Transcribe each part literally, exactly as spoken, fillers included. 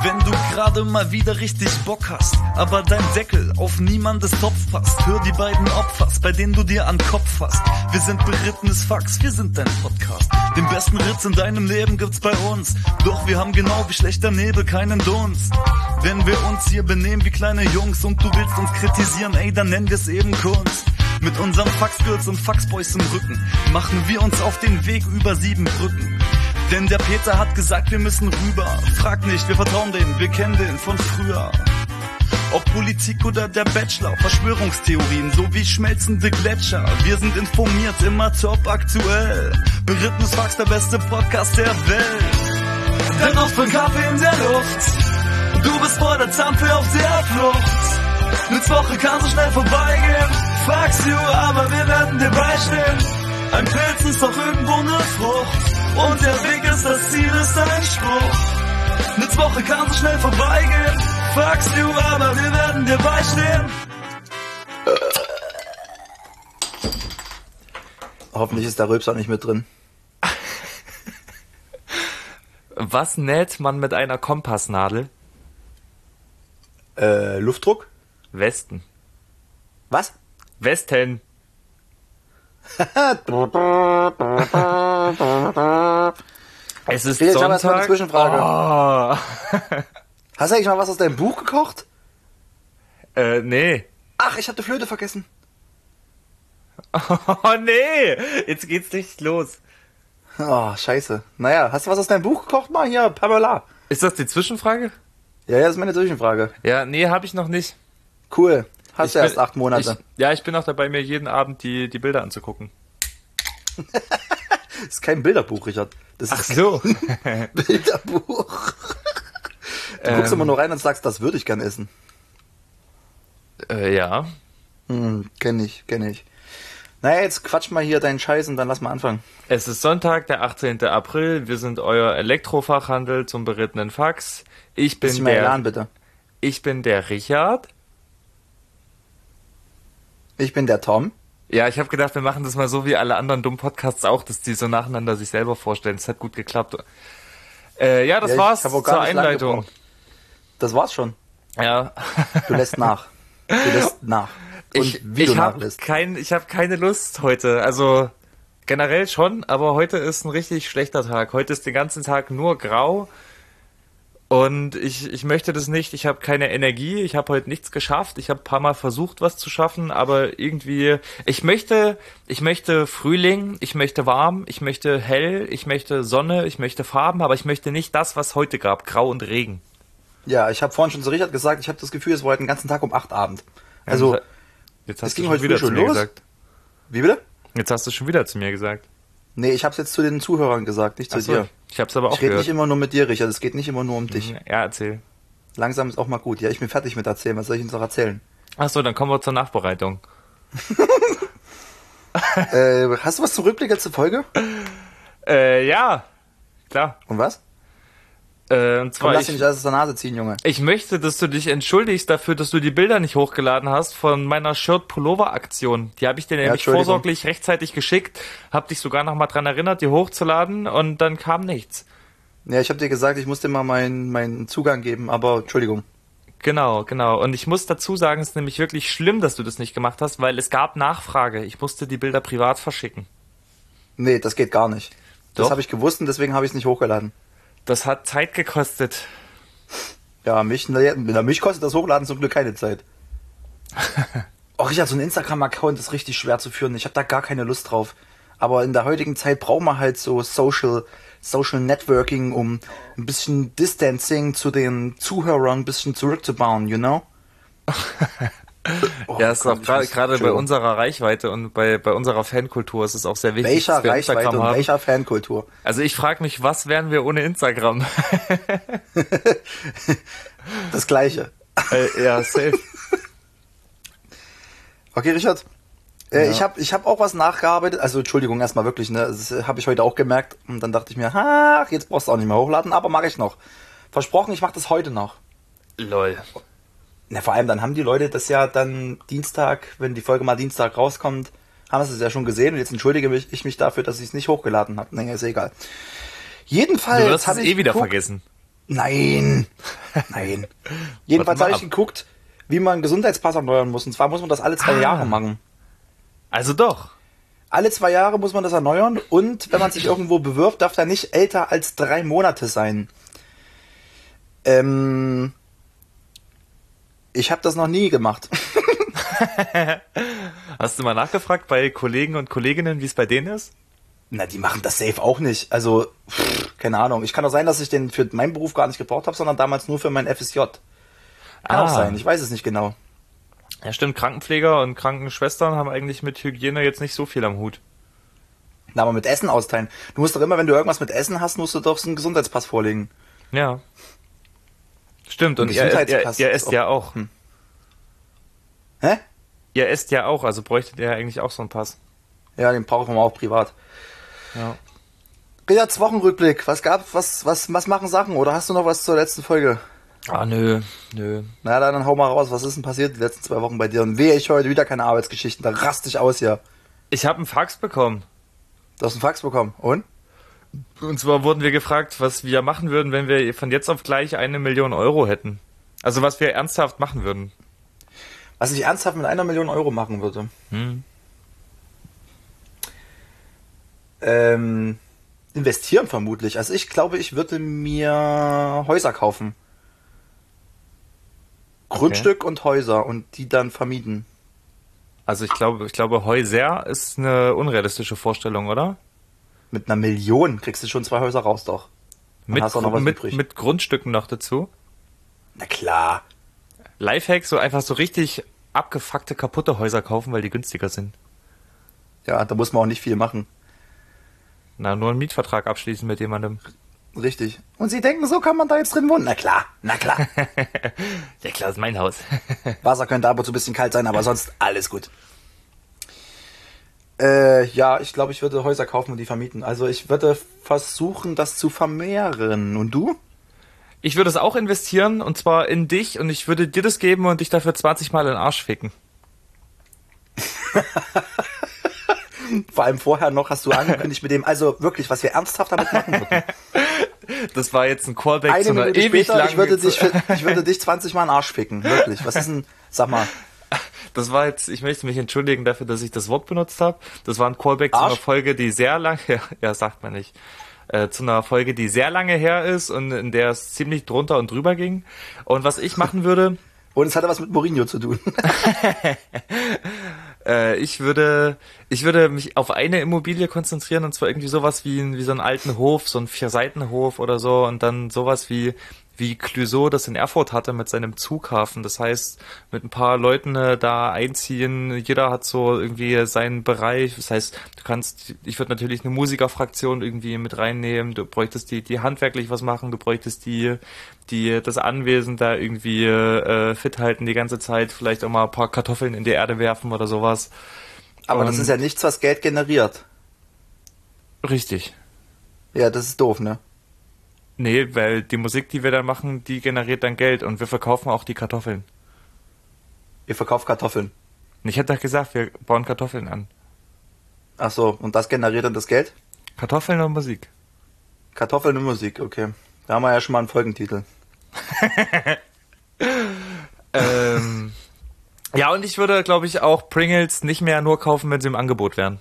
Wenn du gerade mal wieder richtig Bock hast, aber dein Deckel auf niemandes Topf passt, hör die beiden Opfers, bei denen du dir an Kopf fasst. Wir sind berittenes Fax, wir sind dein Podcast. Den besten Ritz in deinem Leben gibt's bei uns, doch wir haben genau wie schlechter Nebel keinen Dunst. Wenn wir uns hier benehmen wie kleine Jungs und du willst uns kritisieren, ey, dann nennen wir's eben Kunst. Mit unserem Faxgirls und Faxboys im Rücken machen wir uns auf den Weg über sieben Brücken. Denn der Peter hat gesagt, wir müssen rüber. Frag nicht, wir vertrauen denen, wir kennen den von früher. Ob Politik oder der Bachelor, Verschwörungstheorien sowie schmelzende Gletscher. Wir sind informiert, immer top aktuell. Berittenes Fax, der beste Podcast der Welt. Der Duft von Kaffee in der Luft. Du bist vor der Zampe auf der Flucht. Eine Woche kann so schnell vorbeigehen. Fax you, aber wir werden dir beistehen. Ein Pilz ist doch irgendwo eine Frucht. Und der Weg ist das Ziel, ist ein Spruch. Eine Woche kann so schnell vorbeigehen. Fuck you, aber wir werden dir beistehen. Hoffentlich ist der Rülpser nicht mit drin. Was näht man mit einer Kompassnadel? Äh, Luftdruck? Westen. Was? Westen. Es ist Felix, Sonntag. ich habe erstmal eine Zwischenfrage. Oh. Hast du eigentlich mal was aus deinem Buch gekocht? Äh, nee. Ach, ich hab die Flöte vergessen. Oh, nee. Jetzt geht's nicht los. Oh, scheiße. Naja, hast du was aus deinem Buch gekocht? Mal hier, Pamela. Ist das die Zwischenfrage? Ja, ja, das ist meine Zwischenfrage. Ja, nee, habe ich noch nicht. Cool. Hast Ich du erst bin- acht Monate. Ich, ja, ich bin auch dabei, mir jeden Abend die, die Bilder anzugucken. Das ist kein Bilderbuch, Richard. Das Ach ist so. ein Bilderbuch. Du guckst Ähm. immer nur rein und sagst, das würde ich gern essen. äh, ja. Hm, kenn ich, kenn ich. Naja, jetzt quatsch mal hier deinen Scheiß und dann lass mal anfangen. Es ist Sonntag, der achtzehnten April. Wir sind euer Elektrofachhandel zum berittenen Fax. Ich bin Bisschen mehr der, Elan, bitte. ich bin der Richard. Ich bin der Tom. Ja, ich habe gedacht, wir machen das mal so wie alle anderen dummen Podcasts auch, dass die so nacheinander sich selber vorstellen. Das hat gut geklappt. Äh, ja, das Ja, ich war's hab auch gar zur nicht lang Einleitung. gebraucht. Das war's schon. Ja. Du lässt nach. Du lässt nach. Und Ich, wie ich du habe nachlässt. kein, ich hab keine Lust heute. Also generell schon, aber heute ist ein richtig schlechter Tag. Heute ist den ganzen Tag nur grau. Und ich, ich möchte das nicht. Ich habe keine Energie. Ich habe heute nichts geschafft. Ich habe ein paar Mal versucht, was zu schaffen, aber irgendwie. Ich möchte, ich möchte Frühling. Ich möchte warm. Ich möchte hell. Ich möchte Sonne. Ich möchte Farben. Aber ich möchte nicht das, was heute gab. Grau und Regen. Ja, ich habe vorhin schon zu Richard gesagt, ich habe das Gefühl, es war heute den ganzen Tag um acht Abend. Also, jetzt es hast ging du heute schon wieder früh zu schon mir los. gesagt. Wie bitte? Jetzt hast du schon wieder zu mir gesagt. Nee, ich hab's jetzt zu den Zuhörern gesagt, nicht zu Ach so, dir. ich hab's aber auch Ich rede gehört. nicht immer nur mit dir, Richard. Es geht nicht immer nur um dich. Ja, erzähl. Langsam ist auch mal gut. Ja, ich bin fertig mit erzählen. Was soll ich uns noch erzählen? Ach so, dann kommen wir zur Nachbereitung. äh, hast du was zum Rückblick letzte Folge? Äh, ja, klar. Und was? Äh, und Komm, zwar, lass ich, dich nicht alles aus der Nase ziehen, Junge. ich möchte, dass du dich entschuldigst dafür, dass du die Bilder nicht hochgeladen hast von meiner Shirt-Pullover-Aktion. Die habe ich dir nämlich Entschuldigung. vorsorglich rechtzeitig geschickt, hab dich sogar noch mal dran erinnert, die hochzuladen und dann kam nichts. Ja, ich habe dir gesagt, ich muss dir mal meinen meinen Zugang geben, aber Entschuldigung. Genau, genau. Und ich muss dazu sagen, es ist nämlich wirklich schlimm, dass du das nicht gemacht hast, weil es gab Nachfrage. Ich musste die Bilder privat verschicken. Nee, das geht gar nicht. Das Doch. habe ich gewusst und deswegen habe ich es nicht hochgeladen. Das hat Zeit gekostet. Ja, mich, na, mich kostet das Hochladen zum Glück keine Zeit. Auch Richard, so ein Instagram-Account ist richtig schwer zu führen. Ich habe da gar keine Lust drauf. Aber in der heutigen Zeit braucht man halt so Social, Social Networking, um ein bisschen Distancing zu den Zuhörern ein bisschen zurückzubauen, you know? Oh Ja, es ist Gott, auch ich gerade muss- gerade bei Entschuldigung. unserer Reichweite und bei, bei unserer Fankultur ist es auch sehr wichtig, Welcher dass wir Reichweite Instagram und haben. welcher Fankultur? Also ich frage mich, was wären wir ohne Instagram? Das Gleiche. äh, ja, safe. Okay, Richard. Äh, Ja. Ich habe ich hab auch was nachgearbeitet. Also Entschuldigung erstmal wirklich, ne? Das habe ich heute auch gemerkt. Und dann dachte ich mir, ach, jetzt brauchst du auch nicht mehr hochladen, aber mache ich noch. Versprochen, ich mache das heute noch. Lol. Na, vor allem, dann haben die Leute das ja dann Dienstag, wenn die Folge mal Dienstag rauskommt, haben sie es ja schon gesehen und jetzt entschuldige mich, ich mich dafür, dass ich es nicht hochgeladen habe. Naja, ist egal. Du Jedenfalls wirst es habe ich eh wieder geguckt- vergessen. Nein. Nein. Jedenfalls habe ich geguckt, wie man einen Gesundheitspass erneuern muss. Und zwar muss man das alle zwei ah. Jahre machen. Also doch. Alle zwei Jahre muss man das erneuern und wenn man sich irgendwo bewirbt, darf er nicht älter als drei Monate sein. Ähm, ich habe das noch nie gemacht. Hast du mal nachgefragt bei Kollegen und Kolleginnen, wie es bei denen ist? Na, die machen das safe auch nicht. Also, pff, keine Ahnung. Ich kann auch sein, dass ich den für meinen Beruf gar nicht gebraucht habe, sondern damals nur für mein F S J. Kann ah. auch sein, ich weiß es nicht genau. Ja, stimmt. Krankenpfleger und Krankenschwestern haben eigentlich mit Hygiene jetzt nicht so viel am Hut. Na, aber mit Essen austeilen. Du musst doch immer, wenn du irgendwas mit Essen hast, musst du doch so einen Gesundheitspass vorlegen. Ja. Stimmt, und ihr, ihr, ihr esst ja auch. Hm. Hä? Ihr esst ja auch, also bräuchtet ihr eigentlich auch so einen Pass. Ja, den brauchen wir auch privat. Ja. Richards Wochenrückblick. Was gab, was, was, was machen Sachen? Oder hast du noch was zur letzten Folge? Ah, nö, nö. Na, dann hau mal raus. Was ist denn passiert die letzten zwei Wochen bei dir? Und wehe, ich heute wieder keine Arbeitsgeschichten. Da raste ich aus hier. Ich habe einen Fax bekommen. Du hast einen Fax bekommen. Und? Und zwar wurden wir gefragt, was wir machen würden, wenn wir von jetzt auf gleich eine Million Euro hätten. Also was wir ernsthaft machen würden. Was ich ernsthaft mit einer Million Euro machen würde? Hm. Ähm, investieren vermutlich. Also ich glaube, ich würde mir Häuser kaufen. Grundstück okay. und Häuser und die dann vermieten. Also ich glaube, ich glaube, Häuser ist eine unrealistische Vorstellung, oder? Mit einer Million kriegst du schon zwei Häuser raus, doch. Mit, hast auch noch was mit, mit Grundstücken noch dazu? Na klar. Lifehack, so einfach so richtig abgefuckte, kaputte Häuser kaufen, weil die günstiger sind. Ja, da muss man auch nicht viel machen. Na, nur einen Mietvertrag abschließen mit jemandem. Richtig. Und Sie denken, so kann man da jetzt drin wohnen? Na klar, na klar. Ja klar, ist mein Haus. Wasser könnte ab und zu ein bisschen kalt sein, aber sonst alles gut. Äh, ja, ich glaube, ich würde Häuser kaufen und die vermieten. Also ich würde versuchen, das zu vermehren. Und du? Ich würde es auch investieren, und zwar in dich, und ich würde dir das geben und dich dafür zwanzig Mal in den Arsch ficken. Vor allem vorher noch hast du angekündigt mit dem, also wirklich, was wir ernsthaft damit machen würden. Das war jetzt ein Callback Eine zu einer Minute ewig später, langen... Ich würde, dich, ich würde dich zwanzig Mal in den Arsch ficken, wirklich. Was ist denn, sag mal. Das war jetzt, ich möchte mich entschuldigen dafür, dass ich das Wort benutzt habe. Das war ein Callback Arsch? zu einer Folge, die sehr lange, ja, ja sagt man nicht, äh, zu einer Folge, die sehr lange her ist und in der es ziemlich drunter und drüber ging. Und was ich machen würde... Und es hatte was mit Mourinho zu tun. äh, ich würde, ich würde mich auf eine Immobilie konzentrieren, und zwar irgendwie sowas wie, wie so einen alten Hof, so einen Vierseitenhof oder so, und dann sowas wie, wie Clouseau das in Erfurt hatte mit seinem Zughafen. Das heißt, mit ein paar Leuten äh, da einziehen, jeder hat so irgendwie seinen Bereich. Das heißt, du kannst, ich würde natürlich eine Musikerfraktion irgendwie mit reinnehmen, du bräuchtest die, die handwerklich was machen, du bräuchtest die, die, das Anwesen da irgendwie äh, fit halten die ganze Zeit, vielleicht auch mal ein paar Kartoffeln in die Erde werfen oder sowas. Aber Und das ist ja nichts, was Geld generiert. Richtig. Ja, das ist doof, ne? Nee, weil die Musik, die wir da machen, die generiert dann Geld, und wir verkaufen auch die Kartoffeln. Ihr verkauft Kartoffeln? Ich hätte doch gesagt, wir bauen Kartoffeln an. Ach so, und das generiert dann das Geld? Kartoffeln und Musik. Kartoffeln und Musik, okay. Da haben wir ja schon mal einen Folgentitel. ähm, ja, und ich würde, glaube ich, auch Pringles nicht mehr nur kaufen, wenn sie im Angebot wären.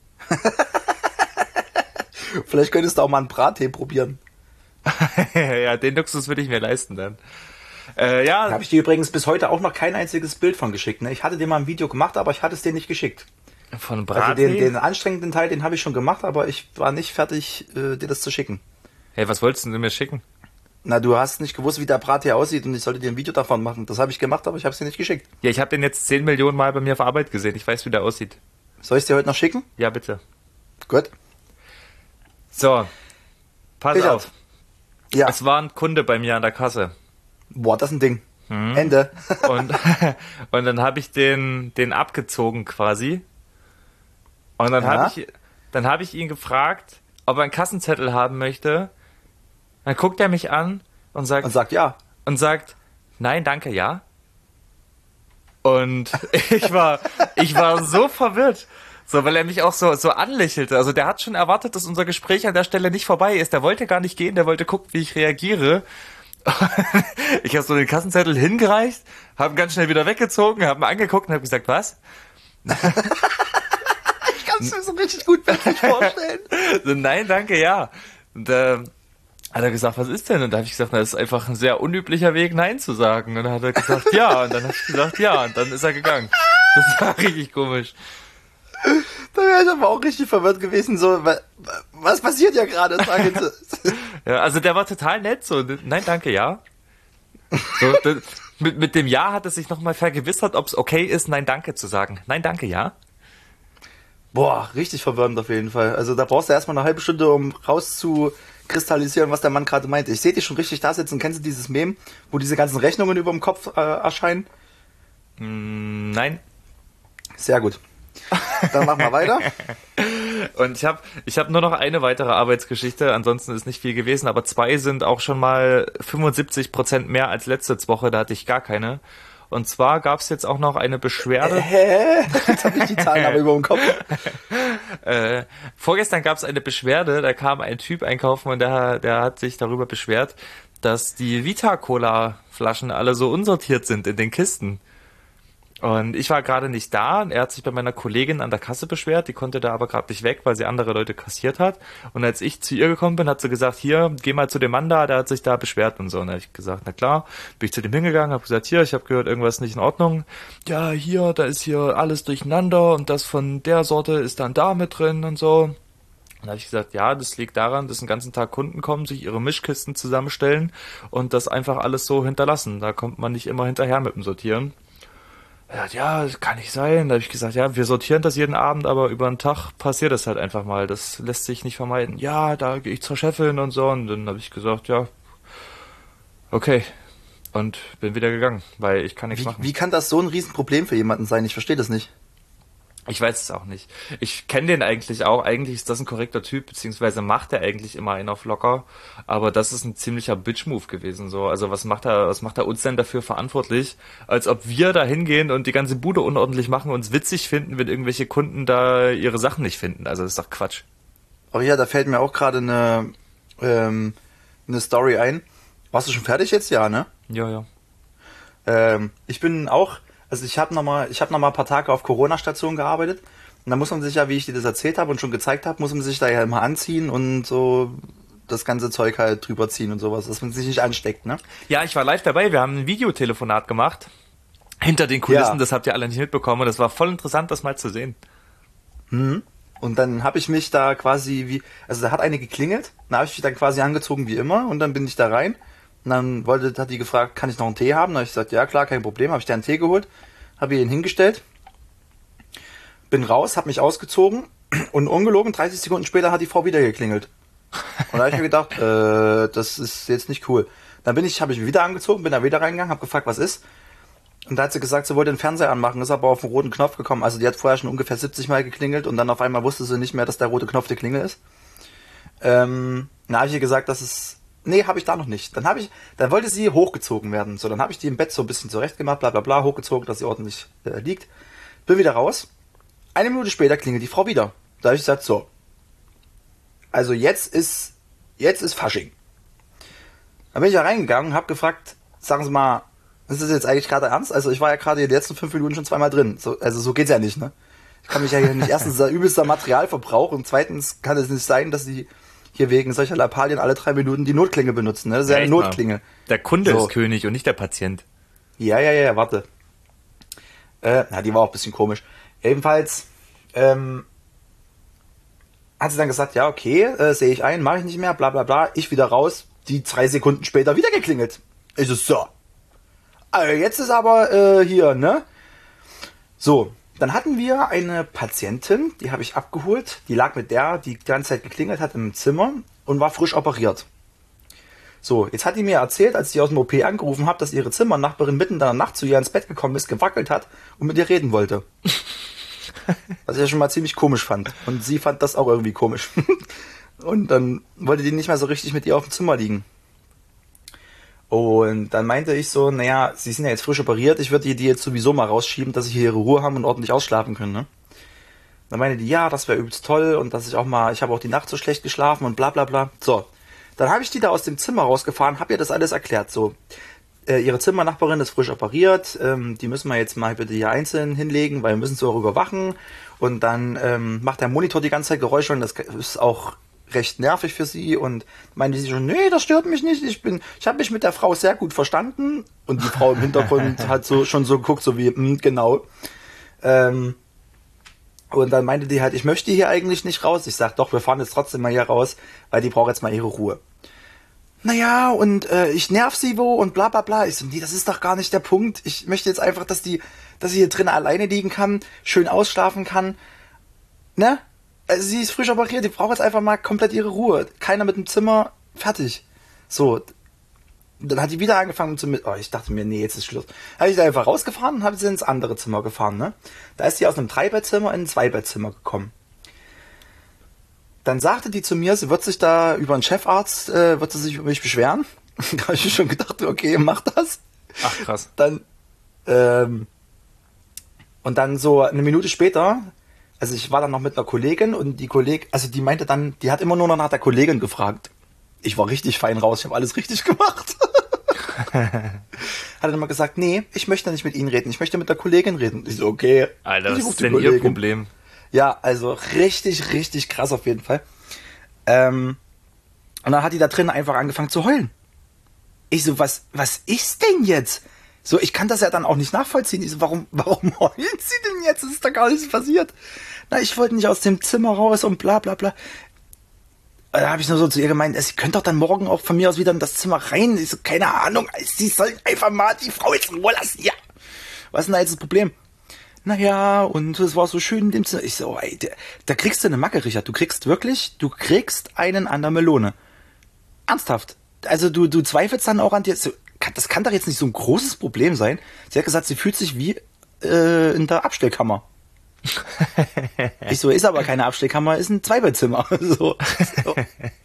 Vielleicht könntest du auch mal einen Brattee probieren. Ja, den Luxus würde ich mir leisten dann. Äh, ja. Da habe ich dir übrigens bis heute auch noch kein einziges Bild von geschickt. Ne? Ich hatte dir mal ein Video gemacht, aber ich hatte es dir nicht geschickt. Von Brattee? Also den, den anstrengenden Teil, den habe ich schon gemacht, aber ich war nicht fertig, äh, dir das zu schicken. Hey, was wolltest du mir schicken? Na, du hast nicht gewusst, wie der Brattee aussieht, und ich sollte dir ein Video davon machen. Das habe ich gemacht, aber ich habe es dir nicht geschickt. Ja, ich habe den jetzt zehn Millionen Mal bei mir auf Arbeit gesehen. Ich weiß, wie der aussieht. Soll ich es dir heute noch schicken? Ja, bitte. Gut. So, pass Richard. auf. Ja. Es war ein Kunde bei mir an der Kasse. Boah, das ist ein Ding. Mhm. Ende. Und, und dann habe ich den, den abgezogen quasi. Und dann Ja. habe ich, dann habe ich ihn gefragt, ob er einen Kassenzettel haben möchte. Dann guckt er mich an und sagt, Und sagt ja. und sagt, nein, danke, ja. Und ich war, ich war so verwirrt. So, weil er mich auch so, so anlächelte. Also der hat schon erwartet, dass unser Gespräch an der Stelle nicht vorbei ist. Der wollte gar nicht gehen, der wollte gucken, wie ich reagiere. Ich habe so den Kassenzettel hingereicht, habe ihn ganz schnell wieder weggezogen, habe ihn angeguckt und habe gesagt, was? Ich kann es mir so richtig gut vorstellen. So, nein, danke, ja. Und äh, hat er gesagt, was ist denn? Und da habe ich gesagt, na, das ist einfach ein sehr unüblicher Weg, Nein zu sagen. Und dann hat er gesagt, ja. Und dann habe ich gesagt, ja. Und dann ist er gegangen. Das war richtig komisch. Da wäre ich aber auch richtig verwirrt gewesen. So, was passiert ja gerade? Ja, also der war total nett. So, nein, danke, ja. So, das, mit, mit dem Ja hat er sich nochmal vergewissert, ob es okay ist, Nein, danke zu sagen. Nein, danke, ja. Boah, richtig verwirrend auf jeden Fall. Also da brauchst du erstmal eine halbe Stunde, um rauszukristallisieren, was der Mann gerade meinte. Ich sehe dich schon richtig da sitzen. Kennst du dieses Meme, wo diese ganzen Rechnungen über dem Kopf äh, erscheinen? Mm, nein. Sehr gut. Dann machen wir weiter. Und ich habe ich hab nur noch eine weitere Arbeitsgeschichte. Ansonsten ist nicht viel gewesen, aber zwei sind auch schon mal fünfundsiebzig Prozent mehr als letzte Woche. Da hatte ich gar keine. Und zwar gab es jetzt auch noch eine Beschwerde. Hä? Jetzt habe ich die Zahlen aber über dem Kopf. äh, vorgestern gab es eine Beschwerde, da kam ein Typ einkaufen und der, der hat sich darüber beschwert, dass die Vita-Cola-Flaschen alle so unsortiert sind in den Kisten. Und ich war gerade nicht da und er hat sich bei meiner Kollegin an der Kasse beschwert, die konnte da aber gerade nicht weg, weil sie andere Leute kassiert hat. Und als ich zu ihr gekommen bin, hat sie gesagt, hier, geh mal zu dem Mann da, der hat sich da beschwert und so. Und da habe ich gesagt, na klar, bin ich zu dem hingegangen, habe gesagt, hier, ich habe gehört, irgendwas ist nicht in Ordnung. Ja, hier, da ist hier alles durcheinander und das von der Sorte ist dann da mit drin und so. Und da habe ich gesagt, ja, das liegt daran, dass den ganzen Tag Kunden kommen, sich ihre Mischkisten zusammenstellen und das einfach alles so hinterlassen. Da kommt man nicht immer hinterher mit dem Sortieren. Er hat, ja, das kann nicht sein. Da habe ich gesagt, ja, wir sortieren das jeden Abend, aber über den Tag passiert das halt einfach mal. Das lässt sich nicht vermeiden. Ja, da gehe ich zur Chefin und so. Und dann habe ich gesagt, ja, okay. Und bin wieder gegangen, weil ich kann nichts Wie, machen. wie kann das so ein Riesenproblem für jemanden sein? Ich verstehe das nicht. Ich weiß es auch nicht. Ich kenne den eigentlich auch. Eigentlich ist das ein korrekter Typ, beziehungsweise macht er eigentlich immer einen auf locker. Aber das ist ein ziemlicher Bitch-Move gewesen. So, also was macht er, was macht er uns denn dafür verantwortlich? Als ob wir da hingehen und die ganze Bude unordentlich machen und uns witzig finden, wenn irgendwelche Kunden da ihre Sachen nicht finden. Also das ist doch Quatsch. Oh ja, da fällt mir auch gerade eine, ähm, eine Story ein. Warst du schon fertig jetzt? Ja, ne? Ja, ja. Ähm, ich bin auch... Also ich habe nochmal, ich habe noch mal ein paar Tage auf Corona-Station gearbeitet und da muss man sich ja, wie ich dir das erzählt habe und schon gezeigt habe, muss man sich da ja immer anziehen und so das ganze Zeug halt drüber ziehen und sowas, dass man sich nicht ansteckt, ne? Ja, ich war live dabei, wir haben ein Videotelefonat gemacht, hinter den Kulissen, Ja. Das habt ihr alle nicht mitbekommen und das war voll interessant, das mal zu sehen. Mhm. Und dann habe ich mich da quasi wie, also da hat eine geklingelt, dann habe ich mich dann quasi angezogen wie immer und dann bin ich da rein. Und dann wollte, hat die gefragt, kann ich noch einen Tee haben? Dann habe ich gesagt, ja klar, kein Problem. Habe ich dir einen Tee geholt, habe ihr ihn hingestellt, bin raus, habe mich ausgezogen und ungelogen, dreißig Sekunden später hat die Frau wieder geklingelt. Und da habe ich mir gedacht, äh, das ist jetzt nicht cool. Dann bin ich, habe ich mich wieder angezogen, bin da wieder reingegangen, habe gefragt, was ist? Und da hat sie gesagt, sie wollte den Fernseher anmachen, ist aber auf den roten Knopf gekommen. Also die hat vorher schon ungefähr siebzig Mal geklingelt und dann auf einmal wusste sie nicht mehr, dass der rote Knopf die Klingel ist. Ähm, dann habe ich ihr gesagt, dass es Nee, habe ich da noch nicht. Dann habe ich, dann wollte sie hochgezogen werden. So, dann habe ich die im Bett so ein bisschen zurecht gemacht, bla bla bla, hochgezogen, dass sie ordentlich äh, liegt. Bin wieder raus. Eine Minute später klingelt die Frau wieder. Da habe ich gesagt, so. Also jetzt ist, jetzt ist Fasching. Dann bin ich da reingegangen und habe gefragt, sagen Sie mal, ist das jetzt eigentlich gerade ernst? Also ich war ja gerade in den letzten fünf Minuten schon zweimal drin. So, also so geht's ja nicht, ne? Ich kann mich ja hier nicht, erstens der übelster Materialverbrauch und zweitens kann es nicht sein, dass sie hier wegen solcher Lappalien alle drei Minuten die Notklinge benutzen. Ne? Das ist ja eine Notklinge. Der Kunde so. ist König und nicht der Patient. Ja, ja, ja, warte. Äh, na, die war auch ein bisschen komisch. Jedenfalls ähm, hat sie dann gesagt, ja, okay, äh, sehe ich ein, mache ich nicht mehr, bla bla bla. Ich wieder raus, die drei Sekunden später wieder geklingelt. Ich so, so. Also jetzt ist aber äh, hier, ne? So, dann hatten wir eine Patientin, die habe ich abgeholt, die lag mit der, die die ganze Zeit geklingelt hat im Zimmer und war frisch operiert. So, jetzt hat die mir erzählt, als ich aus dem O P angerufen habe, dass ihre Zimmernachbarin mitten in der Nacht zu ihr ins Bett gekommen ist, gewackelt hat und mit ihr reden wollte. Was ich ja schon mal ziemlich komisch fand. Und sie fand das auch irgendwie komisch. Und dann wollte die nicht mehr so richtig mit ihr auf dem Zimmer liegen. Und dann meinte ich so, naja, sie sind ja jetzt frisch operiert, ich würde die jetzt sowieso mal rausschieben, dass sie hier ihre Ruhe haben und ordentlich ausschlafen können, ne? Dann meinte die, ja, das wäre übelst toll und dass ich auch mal, ich habe auch die Nacht so schlecht geschlafen und bla bla bla. So, Dann habe ich die da aus dem Zimmer rausgefahren, habe ihr das alles erklärt. So, äh, ihre Zimmernachbarin ist frisch operiert, ähm, die müssen wir jetzt mal bitte hier einzeln hinlegen, weil wir müssen sie auch überwachen. Und dann ähm, macht der Monitor die ganze Zeit Geräusche und das ist auch recht nervig für sie. Und meinte sie schon, nee, das stört mich nicht. Ich bin, ich habe mich mit der Frau sehr gut verstanden. Und die Frau im Hintergrund hat so schon so geguckt, so wie, mh, genau. Ähm, und dann meinte die halt, ich möchte hier eigentlich nicht raus. Ich sag, doch, wir fahren jetzt trotzdem mal hier raus, weil die braucht jetzt mal ihre Ruhe. Naja, und äh, ich nerv sie wo und bla bla bla. Ich so, nee, das ist doch gar nicht der Punkt. Ich möchte jetzt einfach, dass die, dass sie hier drin alleine liegen kann, schön ausschlafen kann. Ne? Also sie ist frisch operiert, die braucht jetzt einfach mal komplett ihre Ruhe. Keiner mit dem Zimmer, fertig. So. Dann hat die wieder angefangen zu mit. Oh, ich dachte mir, nee, jetzt ist Schluss. Habe ich da einfach rausgefahren und habe sie ins andere Zimmer gefahren, ne? Da ist sie aus einem Dreibettzimmer in ein Zweibettzimmer gekommen. Dann sagte die zu mir, sie wird sich da über einen Chefarzt, äh, wird sie sich über mich beschweren. Da habe ich schon gedacht, okay, mach das. Ach, krass. Dann, ähm, und dann so eine Minute später, also ich war dann noch mit einer Kollegin und die Kollegin, also die meinte dann, die hat immer nur noch nach der Kollegin gefragt. Ich war richtig fein raus, ich habe alles richtig gemacht. Hat dann immer gesagt, nee, ich möchte nicht mit Ihnen reden, ich möchte mit der Kollegin reden. Ich so, okay. Alter, was ich ist denn Ihr Problem? Ja, also richtig, richtig krass auf jeden Fall. Ähm, und dann hat die da drin einfach angefangen zu heulen. Ich so, was, was ist denn jetzt? So, ich kann das ja dann auch nicht nachvollziehen. Ich so, warum, warum heult sie denn jetzt? Es ist da gar nichts passiert. Na, ich wollte nicht aus dem Zimmer raus und bla bla bla. Da habe ich nur so zu ihr gemeint, sie könnte doch dann morgen auch von mir aus wieder in das Zimmer rein. Ich so, keine Ahnung, sie soll einfach mal die Frau jetzt in Ruhe lassen. Ja. Was ist denn da jetzt das Problem? Naja, und es war so schön in dem Zimmer. Ich so, ey, da, da kriegst du eine Macke, Richard. Du kriegst wirklich, du kriegst einen an der Melone. Ernsthaft. Also du, du zweifelst dann auch an dir. So, das kann doch jetzt nicht so ein großes Problem sein. Sie hat gesagt, sie fühlt sich wie äh, in der Abstellkammer. Ich so, ist aber keine Abstellkammer, ist ein Zweibettzimmer. So, so.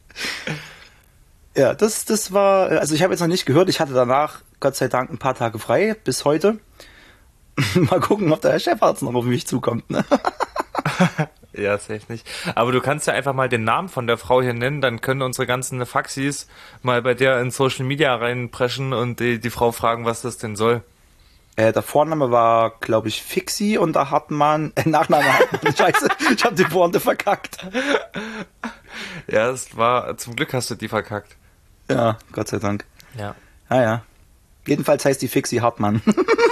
Ja, das, das war, also ich habe jetzt noch nicht gehört, ich hatte danach Gott sei Dank ein paar Tage frei, bis heute. Mal gucken, ob der Chefarzt noch auf mich zukommt, ne? Ja, safe nicht. Aber du kannst ja einfach mal den Namen von der Frau hier nennen, dann können unsere ganzen Faxis mal bei der in Social Media reinpreschen und die, die Frau fragen, was das denn soll. Äh, der Vorname war, glaube ich, Fixi und der Hartmann, äh, Nachname Hartmann, scheiße, ich hab die Pointe verkackt. Ja, es war, zum Glück hast du die verkackt. Ja, Gott sei Dank. Ja. Ah ja. Jedenfalls heißt die Fixi Hartmann.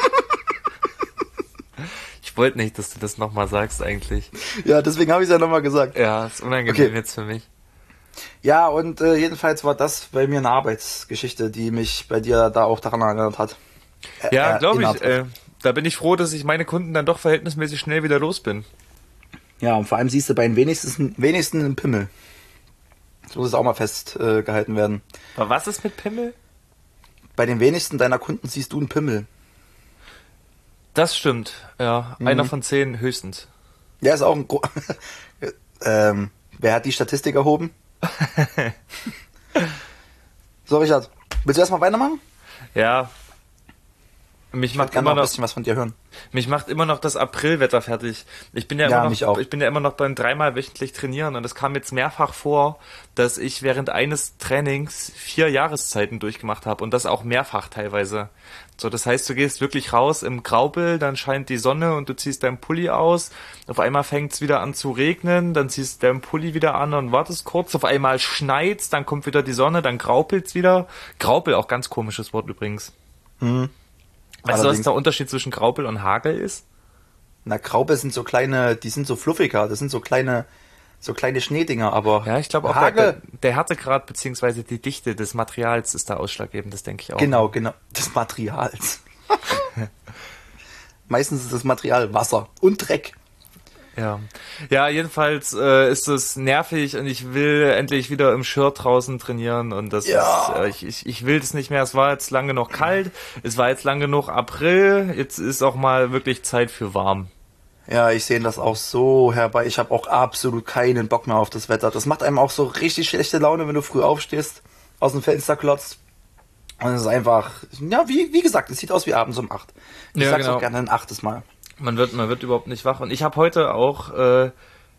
Ich wollte nicht, dass du das nochmal sagst eigentlich. Ja, deswegen habe ich es ja nochmal gesagt. Ja, ist unangenehm okay. Jetzt für mich. Ja, und äh, jedenfalls war das bei mir eine Arbeitsgeschichte, die mich bei dir da auch daran erinnert hat. Äh, ja, glaube ich. Äh, da bin ich froh, dass ich meine Kunden dann doch verhältnismäßig schnell wieder los bin. Ja, und vor allem siehst du bei den wenigsten, wenigsten einen Pimmel. Das muss es auch mal festgehalten äh, werden. Aber was ist mit Pimmel? Bei den wenigsten deiner Kunden siehst du einen Pimmel. Das stimmt, ja. Mhm. Einer von zehn höchstens. Ja, ist auch ein Gro ähm, wer hat die Statistik erhoben? So, Richard, willst du erstmal weitermachen? Ja. Mich ich macht immer noch ein bisschen was von dir hören. Mich macht immer noch das Aprilwetter fertig. Ich bin ja, ja immer mich noch, auch. ich bin ja immer noch beim dreimal wöchentlich trainieren und es kam jetzt mehrfach vor, dass ich während eines Trainings vier Jahreszeiten durchgemacht habe und das auch mehrfach teilweise. So, das heißt, du gehst wirklich raus im Graupel, dann scheint die Sonne und du ziehst deinen Pulli aus. Auf einmal fängt es wieder an zu regnen, dann ziehst du deinen Pulli wieder an und wartest kurz. Auf einmal schneit's, dann kommt wieder die Sonne, dann graupelt's wieder. Graupel, auch ganz komisches Wort übrigens. Mhm. Weißt du, was der Unterschied zwischen Graupel und Hagel ist? Na, Graupel sind so kleine, die sind so fluffiger, das sind so kleine, so kleine Schneedinger, aber ja, ich glaube auch Hagel, der, der Härtegrad beziehungsweise die Dichte des Materials ist da ausschlaggebend, das denke ich auch. Genau, genau, des Materials. Meistens ist das Material Wasser und Dreck. Ja, ja, jedenfalls äh, ist es nervig und ich will endlich wieder im Shirt draußen trainieren und das ja. ist, äh, ich, ich, ich will es nicht mehr. Es war jetzt lange noch kalt, es war jetzt lange genug April, jetzt ist auch mal wirklich Zeit für warm. Ja, ich sehe das auch so herbei. Ich habe auch absolut keinen Bock mehr auf das Wetter. Das macht einem auch so richtig schlechte Laune, wenn du früh aufstehst, aus dem Fenster klotzt. Und es ist einfach, ja, wie, wie gesagt, es sieht aus wie abends um acht. Ich ja, sag's genau. auch gerne ein achtes Mal. Man wird, man wird überhaupt nicht wach. Und ich habe heute auch äh,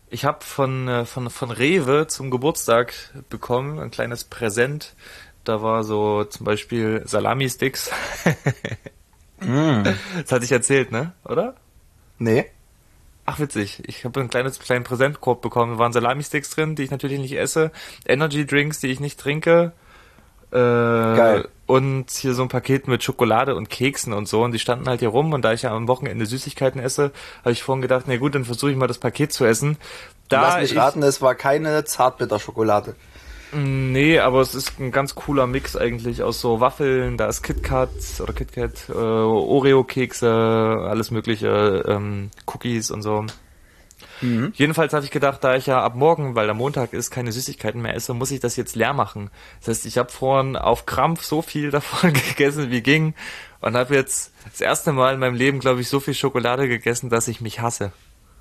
Ich habe von, äh, von, von Rewe zum Geburtstag bekommen, ein kleines Präsent. Da war so zum Beispiel Salami-Sticks. mm. Das hatte ich erzählt, ne? Oder? Nee. Ach, witzig. Ich habe ein kleines kleinen Präsentkorb bekommen. Da waren Salami-Sticks drin, die ich natürlich nicht esse. Energy-Drinks, die ich nicht trinke. Äh, Geil. Und hier so ein Paket mit Schokolade und Keksen und so. Und die standen halt hier rum. Und da ich ja am Wochenende Süßigkeiten esse, habe ich vorhin gedacht, na gut, dann versuche ich mal das Paket zu essen. Da Lass mich ich, raten, es war keine Zartbitterschokolade. Nee, aber es ist ein ganz cooler Mix eigentlich aus so Waffeln. Da ist KitKat oder KitKat, äh, Oreo-Kekse, alles mögliche, ähm, Cookies und so. Mhm. Jedenfalls habe ich gedacht, da ich ja ab morgen, weil der Montag ist, keine Süßigkeiten mehr esse, muss ich das jetzt leer machen. Das heißt, ich habe vorhin auf Krampf so viel davon gegessen, wie ging, und habe jetzt das erste Mal in meinem Leben, glaube ich, so viel Schokolade gegessen, dass ich mich hasse.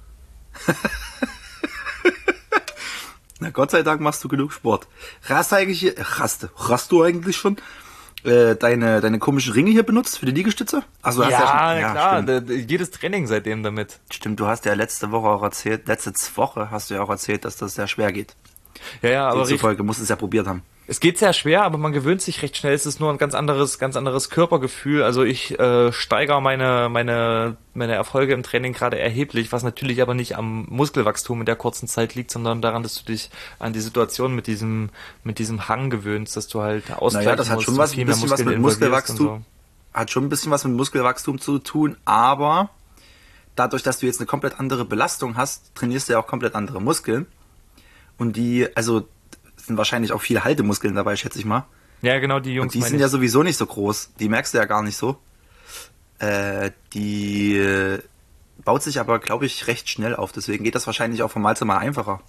Na, Gott sei Dank machst du genug Sport. Hast du eigentlich, hast, hast du eigentlich schon äh, deine deine komischen Ringe hier benutzt für die Liegestütze? Also hast ja, ja, schon, ja klar, da, jedes Training seitdem damit. Stimmt, du hast ja letzte Woche auch erzählt, letzte Woche hast du ja auch erzählt, dass das sehr schwer geht. Ja, ja, aber Demzufolge musst du es ja probiert haben. Es geht sehr schwer, aber man gewöhnt sich recht schnell. Es ist nur ein ganz anderes, ganz anderes Körpergefühl. Also ich äh, steigere meine meine meine Erfolge im Training gerade erheblich, was natürlich aber nicht am Muskelwachstum in der kurzen Zeit liegt, sondern daran, dass du dich an die Situation mit diesem mit diesem Hang gewöhnst, dass du halt ausgleichen naja, das hat musst, schon was, ein bisschen was mit Muskelwachstum, so. Hat schon ein bisschen was mit Muskelwachstum zu tun, aber dadurch, dass du jetzt eine komplett andere Belastung hast, trainierst du ja auch komplett andere Muskeln. Und die, also sind wahrscheinlich auch viele Haltemuskeln dabei, schätze ich mal. Ja, genau, die Jungs. Und die sind ich. ja sowieso nicht so groß. Die merkst du ja gar nicht so. Äh, die äh, baut sich aber, glaube ich, recht schnell auf. Deswegen geht das wahrscheinlich auch von Mal zu Mal einfacher.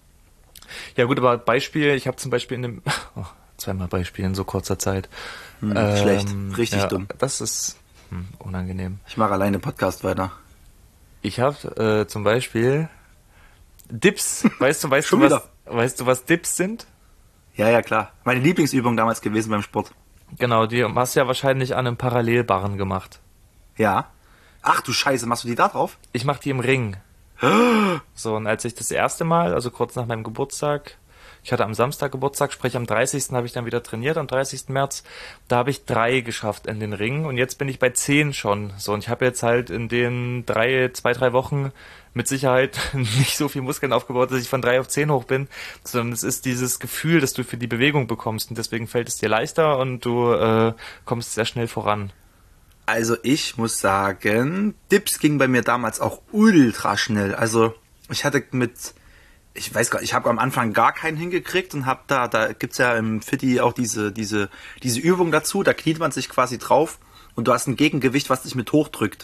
Ja gut, aber Beispiel, ich habe zum Beispiel in dem... Oh, zweimal Beispiel in so kurzer Zeit. Hm, ähm, schlecht, richtig ja, dumm. Das ist hm, unangenehm. Ich mache alleine Podcast weiter. Ich habe äh, zum Beispiel Dips. Weißt du, weißt du was? Weißt du, was Dips sind? Ja, ja, klar. Meine Lieblingsübung damals gewesen beim Sport. Genau, die hast du ja wahrscheinlich an einem Parallelbarren gemacht. Ja. Ach du Scheiße, machst du die da drauf? Ich mach die im Ring. So, und als ich das erste Mal, also kurz nach meinem Geburtstag, ich hatte am Samstag Geburtstag, sprich am dreißigsten habe ich dann wieder trainiert, am dreißigsten März, da habe ich drei geschafft in den Ring und jetzt bin ich bei zehn schon. So, und ich habe jetzt halt in den drei, zwei, drei Wochen mit Sicherheit nicht so viel Muskeln aufgebaut, dass ich von drei auf zehn hoch bin, sondern es ist dieses Gefühl, das du für die Bewegung bekommst und deswegen fällt es dir leichter und du äh, kommst sehr schnell voran. Also ich muss sagen, Dips ging bei mir damals auch ultra schnell. Also ich hatte mit, ich weiß gar nicht, ich habe am Anfang gar keinen hingekriegt und habe da, da gibt's ja im Fitti auch diese, diese, diese Übung dazu, da kniet man sich quasi drauf und du hast ein Gegengewicht, was dich mit hochdrückt.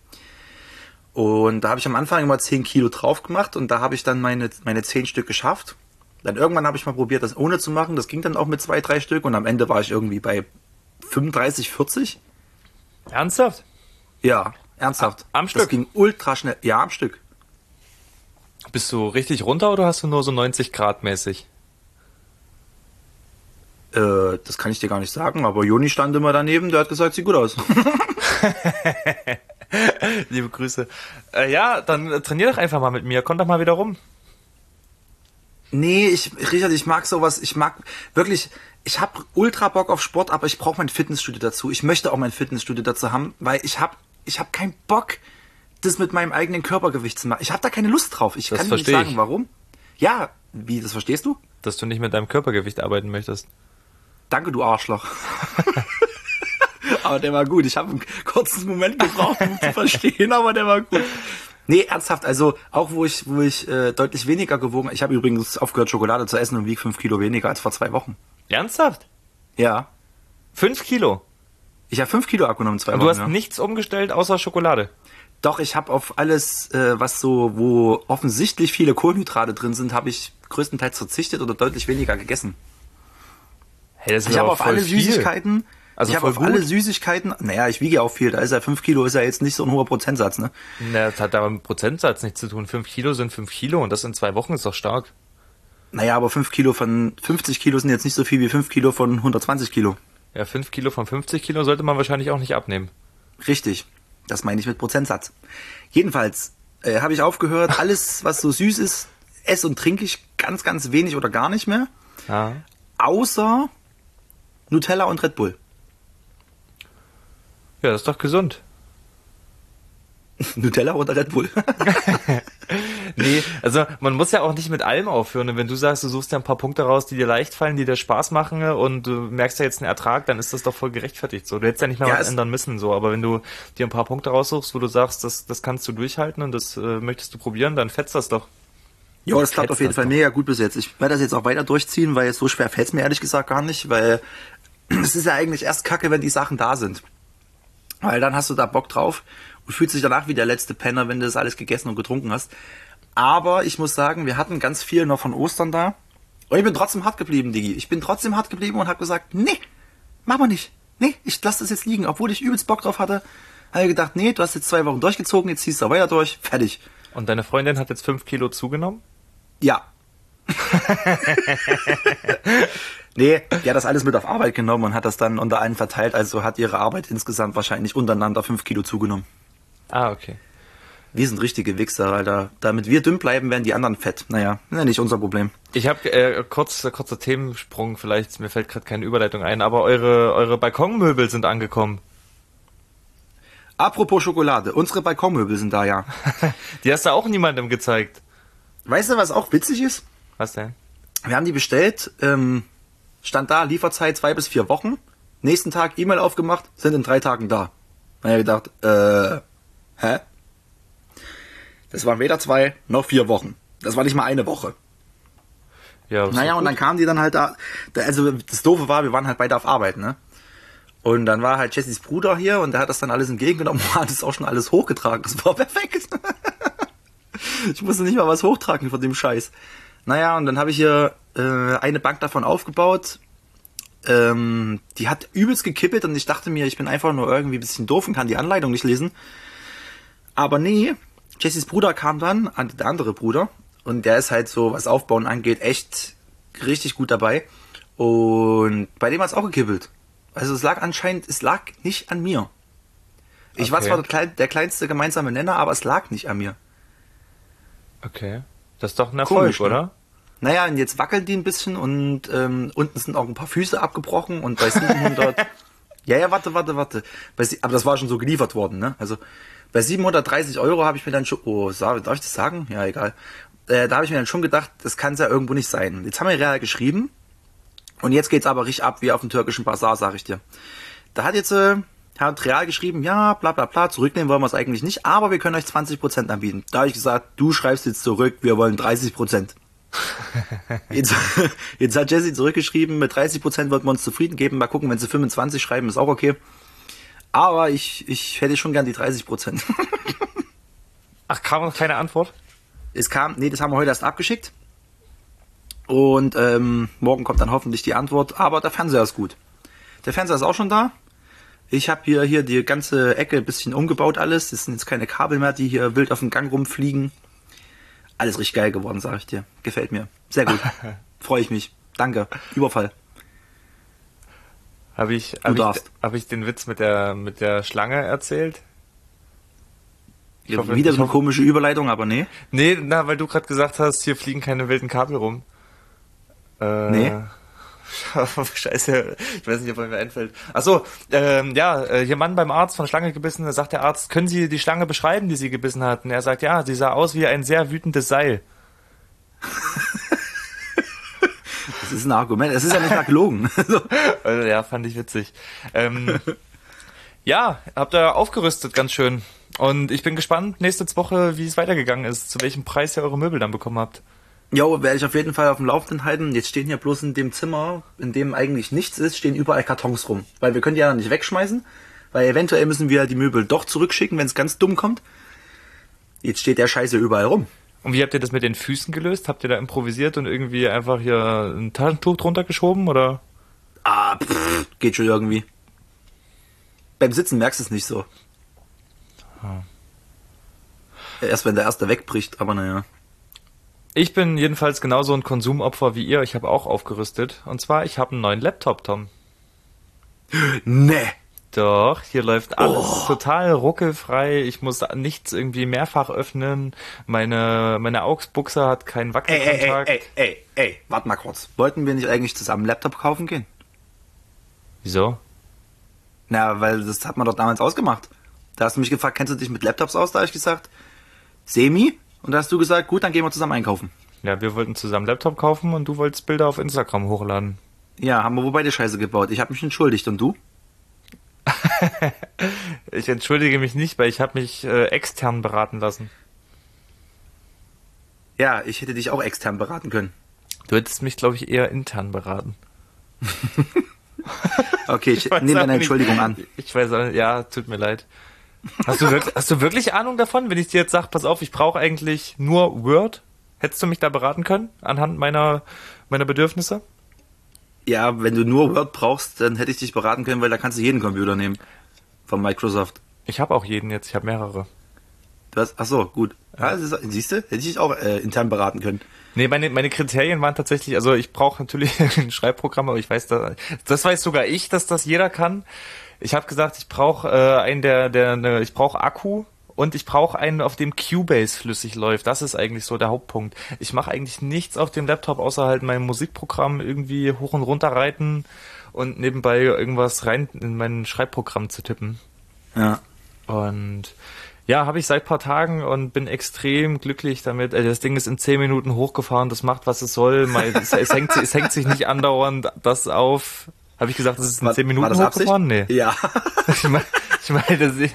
Und da habe ich am Anfang immer zehn Kilo drauf gemacht und da habe ich dann meine, meine zehn Stück geschafft. Dann irgendwann habe ich mal probiert, das ohne zu machen. Das ging dann auch mit zwei, drei Stück und am Ende war ich irgendwie bei fünfunddreißig, vierzig. Ernsthaft? Ja, ernsthaft. Am Stück? Das ging ultra schnell. Ja, am Stück. Bist du richtig runter oder hast du nur so neunzig Grad mäßig? Äh, das kann ich dir gar nicht sagen, aber Joni stand immer daneben, der hat gesagt, sieht gut aus. Liebe Grüße. Äh, ja, dann äh, trainier doch einfach mal mit mir. Komm doch mal wieder rum. Nee, ich, Richard, ich mag sowas. Ich mag wirklich, ich habe ultra Bock auf Sport, aber ich brauche mein Fitnessstudio dazu. Ich möchte auch mein Fitnessstudio dazu haben, weil ich habe ich hab keinen Bock, das mit meinem eigenen Körpergewicht zu machen. Ich habe da keine Lust drauf. Ich das kann dir nicht sagen, warum. Ja, wie, das verstehst du? Dass du nicht mit deinem Körpergewicht arbeiten möchtest. Danke, du Arschloch. Aber der war gut. Ich habe einen kurzen Moment gebraucht, um zu verstehen, aber der war gut. Nee, ernsthaft, also auch wo ich wo ich äh, deutlich weniger gewogen, ich habe übrigens aufgehört, Schokolade zu essen und wiege fünf Kilo weniger als vor zwei Wochen. Ernsthaft? Ja. Fünf Kilo? Ich habe fünf Kilo abgenommen in zwei und Wochen. Du hast ja. nichts umgestellt außer Schokolade? Doch, ich habe auf alles, äh, was so, wo offensichtlich viele Kohlenhydrate drin sind, habe ich größtenteils verzichtet oder deutlich weniger gegessen. Hey, das ist ich habe auf alle viel. Süßigkeiten... Also ich habe auf gut. alle Süßigkeiten, naja, ich wiege ja auch viel, da ist ja fünf Kilo, ist ja jetzt nicht so ein hoher Prozentsatz, ne? Na, das hat aber mit Prozentsatz nichts zu tun. Fünf Kilo sind fünf Kilo und das in zwei Wochen ist doch stark. Naja, aber fünf Kilo von fünfzig Kilo sind jetzt nicht so viel wie fünf Kilo von hundertzwanzig Kilo. Ja, fünf Kilo von fünfzig Kilo sollte man wahrscheinlich auch nicht abnehmen. Richtig, das meine ich mit Prozentsatz. Jedenfalls äh, habe ich aufgehört, alles, was so süß ist, esse und trinke ich ganz, ganz wenig oder gar nicht mehr. Ja. Außer Nutella und Red Bull. Ja, das ist doch gesund. Nutella oder Red Bull? Nee, also man muss ja auch nicht mit allem aufhören. Und wenn du sagst, du suchst ja ein paar Punkte raus, die dir leicht fallen, die dir Spaß machen und du merkst ja jetzt einen Ertrag, dann ist das doch voll gerechtfertigt so. Du hättest ja nicht mehr Ja, was es- ändern müssen, so. Aber wenn du dir ein paar Punkte raussuchst, wo du sagst, das, das kannst du durchhalten und das äh, möchtest du probieren, dann fetzt das doch. Ja, das klappt Fetzt auf jeden das Fall doch. mega gut bis jetzt. Ich werde das jetzt auch weiter durchziehen, weil so schwer fällt es mir ehrlich gesagt gar nicht, weil es ist ja eigentlich erst kacke, wenn die Sachen da sind. Weil dann hast du da Bock drauf und fühlst dich danach wie der letzte Penner, wenn du das alles gegessen und getrunken hast. Aber ich muss sagen, wir hatten ganz viel noch von Ostern da. Und ich bin trotzdem hart geblieben, Digi. Ich bin trotzdem hart geblieben und habe gesagt, nee, mach mal nicht. Nee, ich lass das jetzt liegen. Obwohl ich übelst Bock drauf hatte, habe ich gedacht, nee, du hast jetzt zwei Wochen durchgezogen, jetzt ziehst du weiter durch. Fertig. Und deine Freundin hat jetzt fünf Kilo zugenommen? Ja. Nee, die hat das alles mit auf Arbeit genommen und hat das dann unter allen verteilt. Also hat ihre Arbeit insgesamt wahrscheinlich untereinander fünf Kilo zugenommen. Ah, okay. Wir sind richtige Wichser, Alter. Damit wir dünn bleiben, werden die anderen fett. Naja, ne, nicht unser Problem. Ich habe äh, kurz kurzer Themensprung, vielleicht, mir fällt gerade keine Überleitung ein, aber eure eure Balkonmöbel sind angekommen. Apropos Schokolade, unsere Balkonmöbel sind da, ja. Die hast du auch niemandem gezeigt. Weißt du, was auch witzig ist? Was denn? Wir haben die bestellt, ähm, stand da, Lieferzeit zwei bis vier Wochen. Nächsten Tag E-Mail aufgemacht, sind in drei Tagen da. Dann hab ich gedacht, äh, hä? Das waren weder zwei noch vier Wochen. Das war nicht mal eine Woche. Ja, ist Naja, doch und gut. dann kamen die dann halt da, da, also das Doofe war, wir waren halt beide auf Arbeit, ne? Und dann war halt Jessys Bruder hier und der hat das dann alles entgegengenommen und hat das auch schon alles hochgetragen. Das war perfekt. Ich musste nicht mal was hochtragen von dem Scheiß. Naja, und dann habe ich hier äh, eine Bank davon aufgebaut. Ähm, die hat übelst gekippelt und ich dachte mir, ich bin einfach nur irgendwie ein bisschen doof und kann die Anleitung nicht lesen. Aber nee, Jessys Bruder kam dann, der andere Bruder, und der ist halt so, was Aufbauen angeht, echt richtig gut dabei. Und bei dem hat es auch gekippelt. Also es lag anscheinend, es lag nicht an mir. Ich war Okay. zwar der, klein, der kleinste gemeinsame Nenner, aber es lag nicht an mir. Okay. Das ist doch ein Erfolg, Komisch, ne? oder? Naja, und jetzt wackelt die ein bisschen und ähm, unten sind auch ein paar Füße abgebrochen und bei siebenhundert... ja, ja, warte, warte, warte. Bei, sie- aber das war schon so geliefert worden, ne? Also bei siebenhundertdreißig Euro habe ich mir dann schon... Oh, sa- darf ich das sagen? Ja, egal. Äh, da habe ich mir dann schon gedacht, das kann es ja irgendwo nicht sein. Jetzt haben wir real geschrieben und jetzt geht's aber richtig ab wie auf dem türkischen Bazar, sag ich dir. Da hat jetzt... Äh, hat real geschrieben, ja, bla bla bla, zurücknehmen wollen wir es eigentlich nicht, aber wir können euch zwanzig Prozent anbieten. Da habe ich gesagt, du schreibst jetzt zurück, wir wollen dreißig Prozent. Jetzt, jetzt hat Jessie zurückgeschrieben, mit dreißig Prozent wollten wir uns zufrieden geben. Mal gucken, wenn sie fünfundzwanzig schreiben, ist auch okay. Aber ich, ich hätte schon gern die dreißig Prozent. Ach, kam noch keine Antwort? Es kam, nee, das haben wir heute erst abgeschickt. Und ähm, morgen kommt dann hoffentlich die Antwort. Aber der Fernseher ist gut. Der Fernseher ist auch schon da. Ich habe hier, hier die ganze Ecke ein bisschen umgebaut alles. Das sind jetzt keine Kabel mehr, die hier wild auf dem Gang rumfliegen. Alles richtig geil geworden, sag ich dir. Gefällt mir. Sehr gut. Freue ich mich. Danke. Überfall. Habe ich, hab ich, darfst. hab ich den Witz mit der mit der Schlange erzählt? Ich hoffe, Wieder ich so eine hoffe- komische Überleitung, aber nee. Nee, na, weil du gerade gesagt hast, hier fliegen keine wilden Kabel rum. Äh, Nee. Scheiße, ich weiß nicht, ob mir einfällt. Achso, ähm, ja, äh, hier Mann beim Arzt von Schlange gebissen, da sagt der Arzt, können Sie die Schlange beschreiben, die Sie gebissen hat? Und er sagt, ja, sie sah aus wie ein sehr wütendes Seil. Das ist ein Argument. Es ist ja nicht mal gelogen. So. Also, ja, fand ich witzig. Ähm, ja, habt ihr aufgerüstet, ganz schön. Und ich bin gespannt, nächste Woche, wie es weitergegangen ist, zu welchem Preis ihr eure Möbel dann bekommen habt. Jo, werde ich auf jeden Fall auf dem Laufenden halten. Jetzt stehen hier bloß in dem Zimmer, in dem eigentlich nichts ist, stehen überall Kartons rum. Weil wir können die ja nicht wegschmeißen, weil eventuell müssen wir die Möbel doch zurückschicken, wenn es ganz dumm kommt. Jetzt steht der Scheiße überall rum. Und wie habt ihr das mit den Füßen gelöst? Habt ihr da improvisiert und irgendwie einfach hier ein Taschentuch drunter geschoben, oder? Ah, pff, geht schon irgendwie. Beim Sitzen merkst du es nicht so. Erst wenn der erste wegbricht, aber naja. Ich bin jedenfalls genauso ein Konsumopfer wie ihr. Ich habe auch aufgerüstet. Und zwar, ich habe einen neuen Laptop, Tom. Nee. Doch, hier läuft alles Oh. total ruckelfrei. Ich muss nichts irgendwie mehrfach öffnen. Meine, meine Augsbuchse hat keinen Ey, ey, ey, Wackelkontakt. ey, ey, ey, warte mal kurz. Wollten wir nicht eigentlich zusammen einen Laptop kaufen gehen? Wieso? Na, weil das hat man doch damals ausgemacht. Da hast du mich gefragt, kennst du dich mit Laptops aus? Da habe ich gesagt, semi. Und da hast du gesagt, gut, dann gehen wir zusammen einkaufen. Ja, wir wollten zusammen Laptop kaufen und du wolltest Bilder auf Instagram hochladen. Ja, haben wir wohl beide Scheiße gebaut. Ich habe mich entschuldigt. Und du? Ich entschuldige mich nicht, weil ich habe mich äh, extern beraten lassen. Ja, ich hätte dich auch extern beraten können. Du hättest mich, glaube ich, eher intern beraten. Okay, ich, weiß nehme auch deine nicht. Entschuldigung an. Ich weiß auch nicht, ja, tut mir leid. Hast du wirklich, hast du wirklich Ahnung davon, wenn ich dir jetzt sage, pass auf, ich brauche eigentlich nur Word? Hättest du mich da beraten können, anhand meiner, meiner Bedürfnisse? Ja, wenn du nur Word brauchst, dann hätte ich dich beraten können, weil da kannst du jeden Computer nehmen. Von Microsoft. Ich habe auch jeden jetzt, ich habe mehrere. Du hast, ach so, gut. Ja, das ist- siehst du, hätte ich dich auch äh, intern beraten können. Nee, meine, meine Kriterien waren tatsächlich, also ich brauche natürlich ein Schreibprogramm, aber ich weiß, da, das weiß sogar ich, dass das jeder kann. Ich habe gesagt, ich brauche äh, einen, der, der, der ich brauche Akku und ich brauche einen, auf dem Cubase flüssig läuft. Das ist eigentlich so der Hauptpunkt. Ich mache eigentlich nichts auf dem Laptop, außer halt mein Musikprogramm irgendwie hoch und runter reiten und nebenbei irgendwas rein in mein Schreibprogramm zu tippen. Ja. Und ja, habe ich seit paar Tagen und bin extrem glücklich damit. Äh, Das Ding ist in zehn Minuten hochgefahren, das macht, was es soll. Mal- Es, es, hängt, es hängt sich nicht andauernd das auf. Habe ich gesagt, das ist in War- zehn war Minuten das Absicht? hochgefahren? Nee. Ja. Ich meine, ich meine, das ich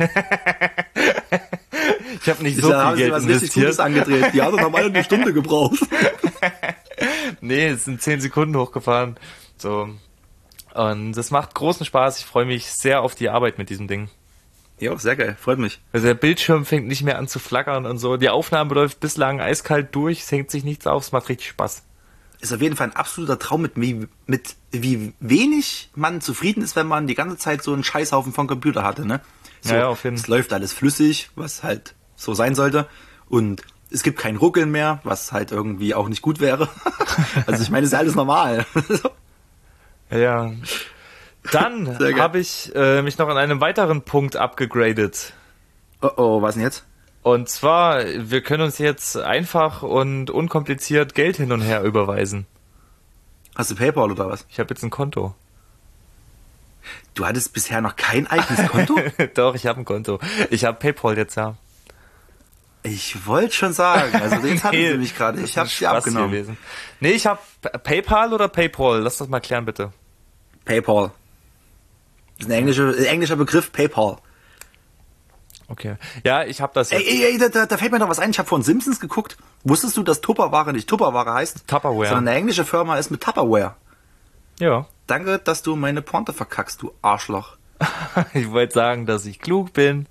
habe nicht so da haben viel sie Geld was richtig Gutes investiert. angedreht. Die anderen haben alle eine Stunde gebraucht. Nee, es sind zehn Sekunden hochgefahren. So. Und das macht großen Spaß. Ich freue mich sehr auf die Arbeit mit diesem Ding. Ja, sehr geil. Freut mich. Also der Bildschirm fängt nicht mehr an zu flackern und so. Die Aufnahme läuft bislang eiskalt durch, es hängt sich nichts auf, es macht richtig Spaß. Ist auf jeden Fall ein absoluter Traum, mit wie, mit wie wenig man zufrieden ist, wenn man die ganze Zeit so einen Scheißhaufen von Computer hatte, ne? So, Ja, ja, auf jeden es Fall. läuft alles flüssig, was halt so sein sollte. Und es gibt kein Ruckeln mehr, was halt irgendwie auch nicht gut wäre. Also ich meine, es ist ja alles normal. Ja. Dann Sehr geil. habe ich äh, mich noch an einem weiteren Punkt abgegradet. Oh oh, was denn jetzt? Und zwar, wir können uns jetzt einfach und unkompliziert Geld hin und her überweisen. Hast du PayPal oder was? Ich habe jetzt ein Konto. Du hattest bisher noch kein eigenes Konto? Doch, ich habe ein Konto. Ich habe PayPal jetzt, ja. Ich wollte schon sagen, also jetzt hatten Nee, sie mich gerade. Ich das habe ist sie Spaß abgenommen. gewesen. Nee, ich habe PayPal oder PayPal. Lass das mal klären, bitte. PayPal. Das ist ein englischer, ein englischer Begriff, PayPal. Okay. Ja, ich habe das Ey, jetzt. ey, ey, da, da da fällt mir noch was ein. Ich habe von Simpsons geguckt. Wusstest du, dass Tupperware nicht Tupperware heißt? Tupperware. Sondern eine englische Firma ist mit Tupperware. Ja. Danke, dass du meine Pointe verkackst, du Arschloch. Ich wollte sagen, dass ich klug bin.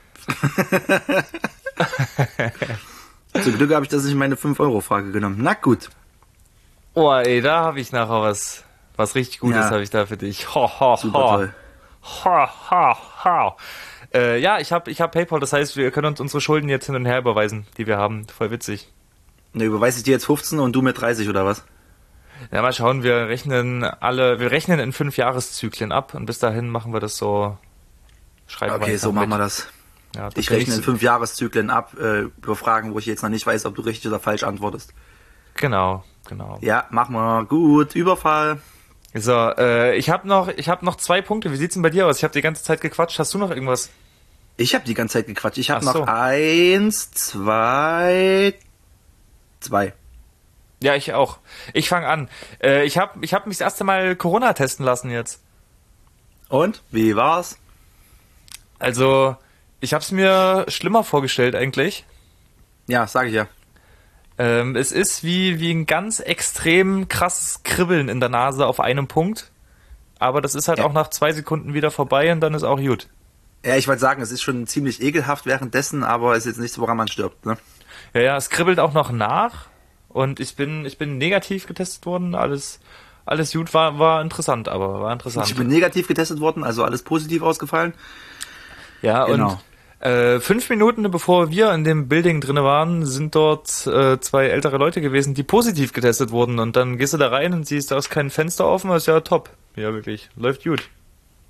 Zum Glück habe ich das nicht in meine fünf Euro Frage genommen. Na gut. Oh, ey, da habe ich nachher was, was richtig Gutes Ja. habe ich da für dich. Ho, ho, Super ho. toll. Ho, ho, ho. Äh, ja, ich habe ich hab PayPal, das heißt, wir können uns unsere Schulden jetzt hin und her überweisen, die wir haben. Voll witzig. Ne, überweise ich dir jetzt fünfzehn und du mir dreißig oder was? Ja, mal schauen, wir rechnen alle, wir rechnen in fünf Jahreszyklen ab und bis dahin machen wir das so. Schreiben Okay, so machen wir das. Ja, das Ich kann rechne in so- fünf Jahreszyklen ab, äh, über Fragen, wo ich jetzt noch nicht weiß, ob du richtig oder falsch antwortest. Genau, genau. Ja, mach mal. Gut, Überfall. So, äh, ich habe noch, ich habe noch zwei Punkte. Wie sieht's denn bei dir aus? Ich habe die ganze Zeit gequatscht. Hast du noch irgendwas? Ich habe die ganze Zeit gequatscht. Ich habe Ach so. noch eins, zwei, zwei. Ja, ich auch. Ich fange an. Äh, ich habe ich hab mich das erste Mal Corona testen lassen jetzt. Und? Wie war's? Also, ich habe es mir schlimmer vorgestellt eigentlich. Ja, sag ich ja. Ähm, es ist wie, wie ein ganz extrem krasses Kribbeln in der Nase auf einem Punkt. Aber das ist halt Ja. auch nach zwei Sekunden wieder vorbei und dann ist auch gut. Ja, ich wollte sagen, es ist schon ziemlich ekelhaft währenddessen, aber es ist jetzt nichts, woran man stirbt, ne? Ja, ja, es kribbelt auch noch nach. Und ich bin, ich bin negativ getestet worden. Alles, alles gut, war, war interessant, aber war interessant. Ich bin negativ getestet worden, also alles positiv ausgefallen. Ja, Genau. und äh, fünf Minuten bevor wir in dem Building drinne waren, sind dort äh, zwei ältere Leute gewesen, die positiv getestet wurden. Und dann gehst du da rein und siehst, da ist kein Fenster offen, das ist ja top. Ja, wirklich. Läuft gut.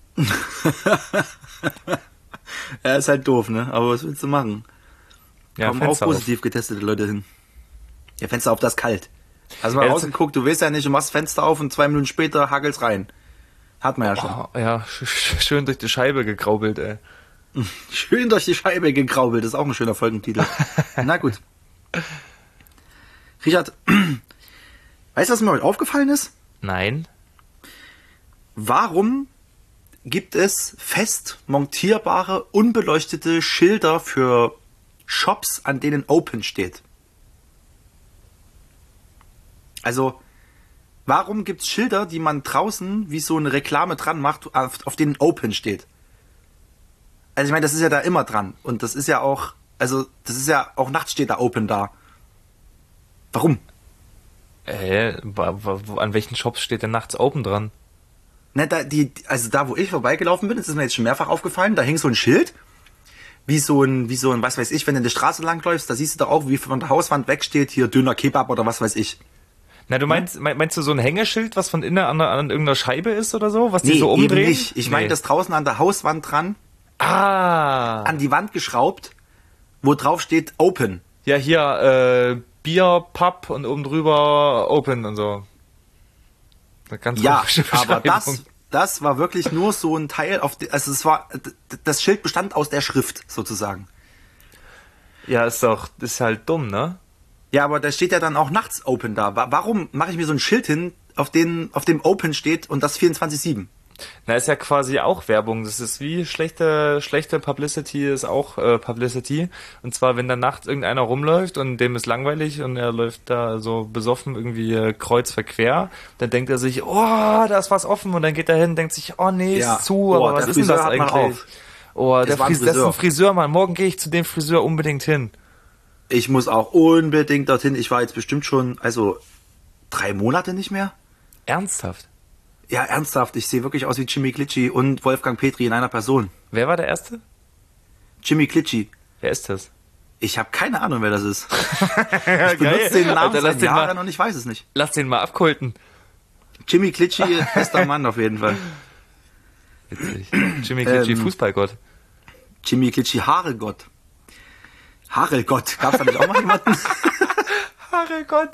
Ja, ist halt doof, ne? Aber was willst du machen? Ja, Kommen auch Fenster positiv auf. getestete Leute hin. Ja, Fenster auf, das ist kalt. Hast du mal Ja, das- rausgeguckt, du weißt ja nicht, du machst Fenster auf und zwei Minuten später hagelt's rein. Hat man ja schon. Oh, ja, sch sch schön durch die Scheibe gegraubelt, ey. Schön durch die Scheibe gegraubelt, ist auch ein schöner Folgentitel. Na gut. Richard, weißt du, was mir heute aufgefallen ist? Nein? Warum gibt es fest montierbare, unbeleuchtete Schilder für Shops, an denen Open steht? Also, warum gibt es Schilder, die man draußen wie so eine Reklame dran macht, auf, auf denen Open steht? Also ich meine, das ist ja da immer dran. Und das ist ja auch, also das ist ja, auch nachts steht da Open da. Warum? Äh, wa- wa- wo- an welchen Shops steht denn nachts Open dran? Ne, da, die, also da, wo ich vorbeigelaufen bin, das ist mir jetzt schon mehrfach aufgefallen, da hing so ein Schild, wie so ein, wie so ein, was weiß ich, wenn du in der Straße langläufst, da siehst du doch auch, wie von der Hauswand wegsteht, hier dünner Kebab oder was weiß ich. Na, du meinst, mein- meinst du so ein Hängeschild, was von innen an, an irgendeiner Scheibe ist oder so? Was die Nee, so eben umdrehen? nicht. Ich meine Nee. das draußen an der Hauswand dran, Ah. an die Wand geschraubt, wo drauf steht Open. Ja, hier, äh, Bier, Pub und oben drüber Open und so. Eine ganz Ja, komische aber das, Beschreibung. das war wirklich nur so ein Teil, auf die, also es war, d- das Schild bestand aus der Schrift sozusagen. Ja, ist doch, ist halt dumm, ne? Ja, aber da steht ja dann auch nachts Open da. Wa- Warum mache ich mir so ein Schild hin, auf, den, auf dem Open steht und das vierundzwanzig sieben? Na, ist ja quasi auch Werbung. Das ist wie schlechte, schlechte Publicity ist auch äh, Publicity. Und zwar, wenn da nachts irgendeiner rumläuft und dem ist langweilig und er läuft da so besoffen irgendwie äh, kreuz verquer, dann denkt er sich, oh, da ist was offen, und dann geht er hin und denkt sich, oh nee, Ja. ist zu, Oh, aber der was ist denn Friseur das hat mal eigentlich? auf. Oh, Es der war ein Friseur. Das ist ein Friseur. Friseur, Mann. Morgen gehe ich zu dem Friseur unbedingt hin. Ich muss auch unbedingt dorthin. Ich war jetzt bestimmt schon, also drei Monate nicht mehr. Ernsthaft? Ja, ernsthaft. Ich sehe wirklich aus wie Jimmy Klitschi und Wolfgang Petri in einer Person. Wer war der Erste? Jimmy Klitschi. Wer ist das? Ich habe keine Ahnung, wer das ist. Ja, Ich benutze den Namen Alter, lass seit den, Jahren mal, und ich weiß es nicht. lass den mal abkulten. Jimmy Klitschi, bester Mann auf jeden Fall. Witzig. Jimmy Klitschi, Ähm, Fußballgott. Jimmy Klitschi, Haarelgott. Haarelgott. Gab's da nicht auch mal jemanden? Herrgott.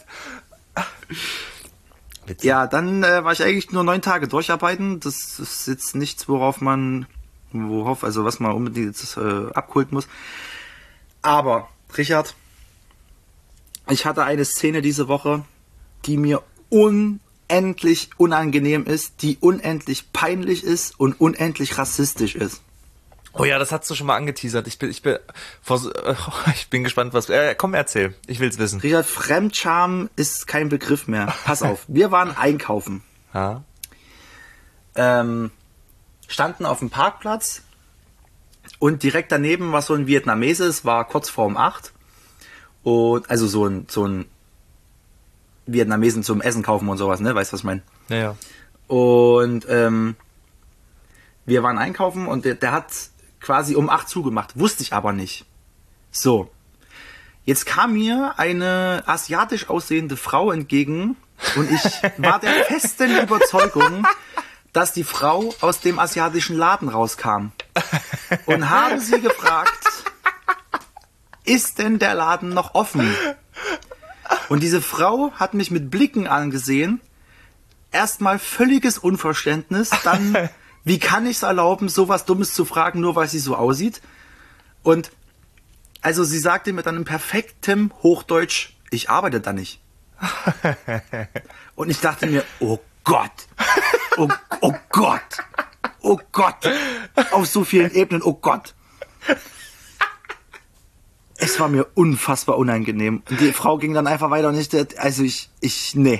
Ja, dann äh, war ich eigentlich nur neun Tage durcharbeiten. Das ist jetzt nichts, worauf man, worauf, also was man unbedingt jetzt, äh, abkulten muss. Aber, Richard, ich hatte eine Szene diese Woche, die mir unendlich unangenehm ist, die unendlich peinlich ist und unendlich rassistisch ist. Oh ja, das hast du schon mal angeteasert. Ich bin, ich bin, vers- äh, ich bin gespannt, was. Äh, komm, erzähl. Ich will's wissen. Richard, Fremdscham ist kein Begriff mehr. Pass auf, wir waren einkaufen. Ja. Ähm, standen auf dem Parkplatz und direkt daneben war so ein Vietnamese, es war kurz vor um acht. Und, also so ein, so ein Vietnamesen zum Essen kaufen und sowas, ne? Weißt du, was ich meine? Ja, ja. Und ähm, wir waren einkaufen und der, der hat quasi um acht zugemacht, wusste ich aber nicht. So, jetzt kam mir eine asiatisch aussehende Frau entgegen und ich war der festen Überzeugung, dass die Frau aus dem asiatischen Laden rauskam. Und habe sie gefragt, ist denn der Laden noch offen? Und diese Frau hat mich mit Blicken angesehen. Erstmal völliges Unverständnis, dann, wie kann ich es erlauben, sowas Dummes zu fragen, nur weil sie so aussieht? Und also sie sagte mir dann in perfektem Hochdeutsch, ich arbeite da nicht. Und ich dachte mir, oh Gott, oh, oh Gott, oh Gott, auf so vielen Ebenen, oh Gott. Es war mir unfassbar unangenehm. Und die Frau ging dann einfach weiter und ich, also ich, ich, nee.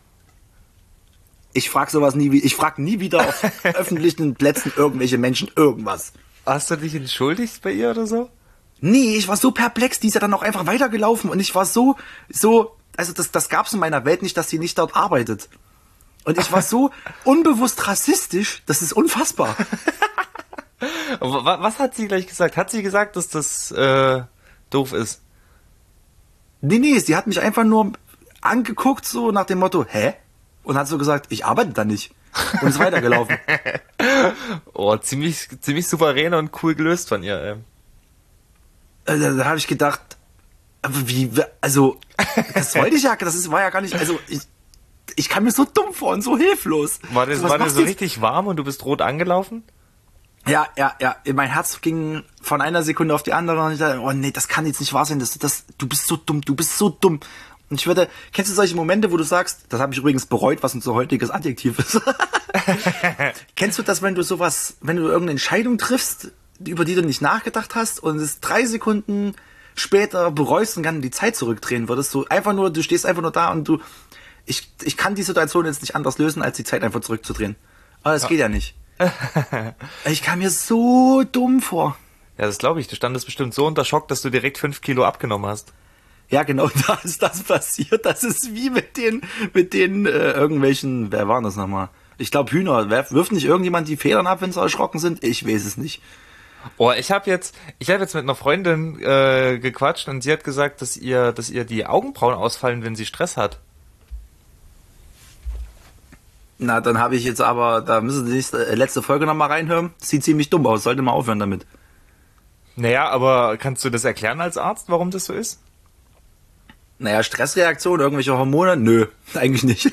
Ich frag sowas nie, wie- ich frag nie wieder auf öffentlichen Plätzen irgendwelche Menschen irgendwas. Hast du dich entschuldigt bei ihr oder so? Nee, ich war so perplex, die ist ja dann auch einfach weitergelaufen und ich war so, so, also das, das gab's in meiner Welt nicht, dass sie nicht dort arbeitet. Und ich war so unbewusst rassistisch, das ist unfassbar. Wa- Was hat sie gleich gesagt? Hat sie gesagt, dass das äh, doof ist? Nee, nee, sie hat mich einfach nur angeguckt, so nach dem Motto, hä? Und hat so gesagt, ich arbeite da nicht. und ist weitergelaufen. Oh, ziemlich, ziemlich souverän und cool gelöst von ihr, ey. Da, da habe ich gedacht, aber wie, also, das wollte ich ja, das ist, war ja gar nicht, also, ich, ich kam mir so dumm vor und so hilflos. War das, so, war das so jetzt? richtig warm und du bist rot angelaufen? Ja, ja, ja, mein Herz ging von einer Sekunde auf die andere und ich dachte, oh nee, das kann jetzt nicht wahr sein, das, das, du bist so dumm, du bist so dumm. Und ich würde, kennst du solche Momente, wo du sagst, das habe ich übrigens bereut, was unser heutiges Adjektiv ist. Kennst du das, wenn du sowas, wenn du irgendeine Entscheidung triffst, über die du nicht nachgedacht hast und es drei Sekunden später bereust und dann die Zeit zurückdrehen würdest, du einfach nur, du stehst einfach nur da und du, ich, ich kann die Situation jetzt nicht anders lösen, als die Zeit einfach zurückzudrehen. Aber das ja. geht ja nicht. Ich kam mir so dumm vor. Ja, das glaube ich. Du standest bestimmt so unter Schock, dass du direkt fünf Kilo abgenommen hast. Ja, genau, da ist das passiert. Das ist wie mit den, mit den äh, irgendwelchen, wer waren das nochmal? Ich glaube Hühner. Wer, wirft nicht irgendjemand die Federn ab, wenn sie erschrocken sind? Ich weiß es nicht. Oh, ich habe jetzt, ich habe jetzt mit einer Freundin äh, gequatscht und sie hat gesagt, dass ihr, dass ihr die Augenbrauen ausfallen, wenn sie Stress hat. Na, dann habe ich jetzt aber, da müssen Sie die letzte Folge nochmal reinhören. Sieht ziemlich dumm aus, sollte mal aufhören damit. Naja, aber kannst du das erklären als Arzt, warum das so ist? Naja, Stressreaktion, irgendwelche Hormone? Nö, eigentlich nicht.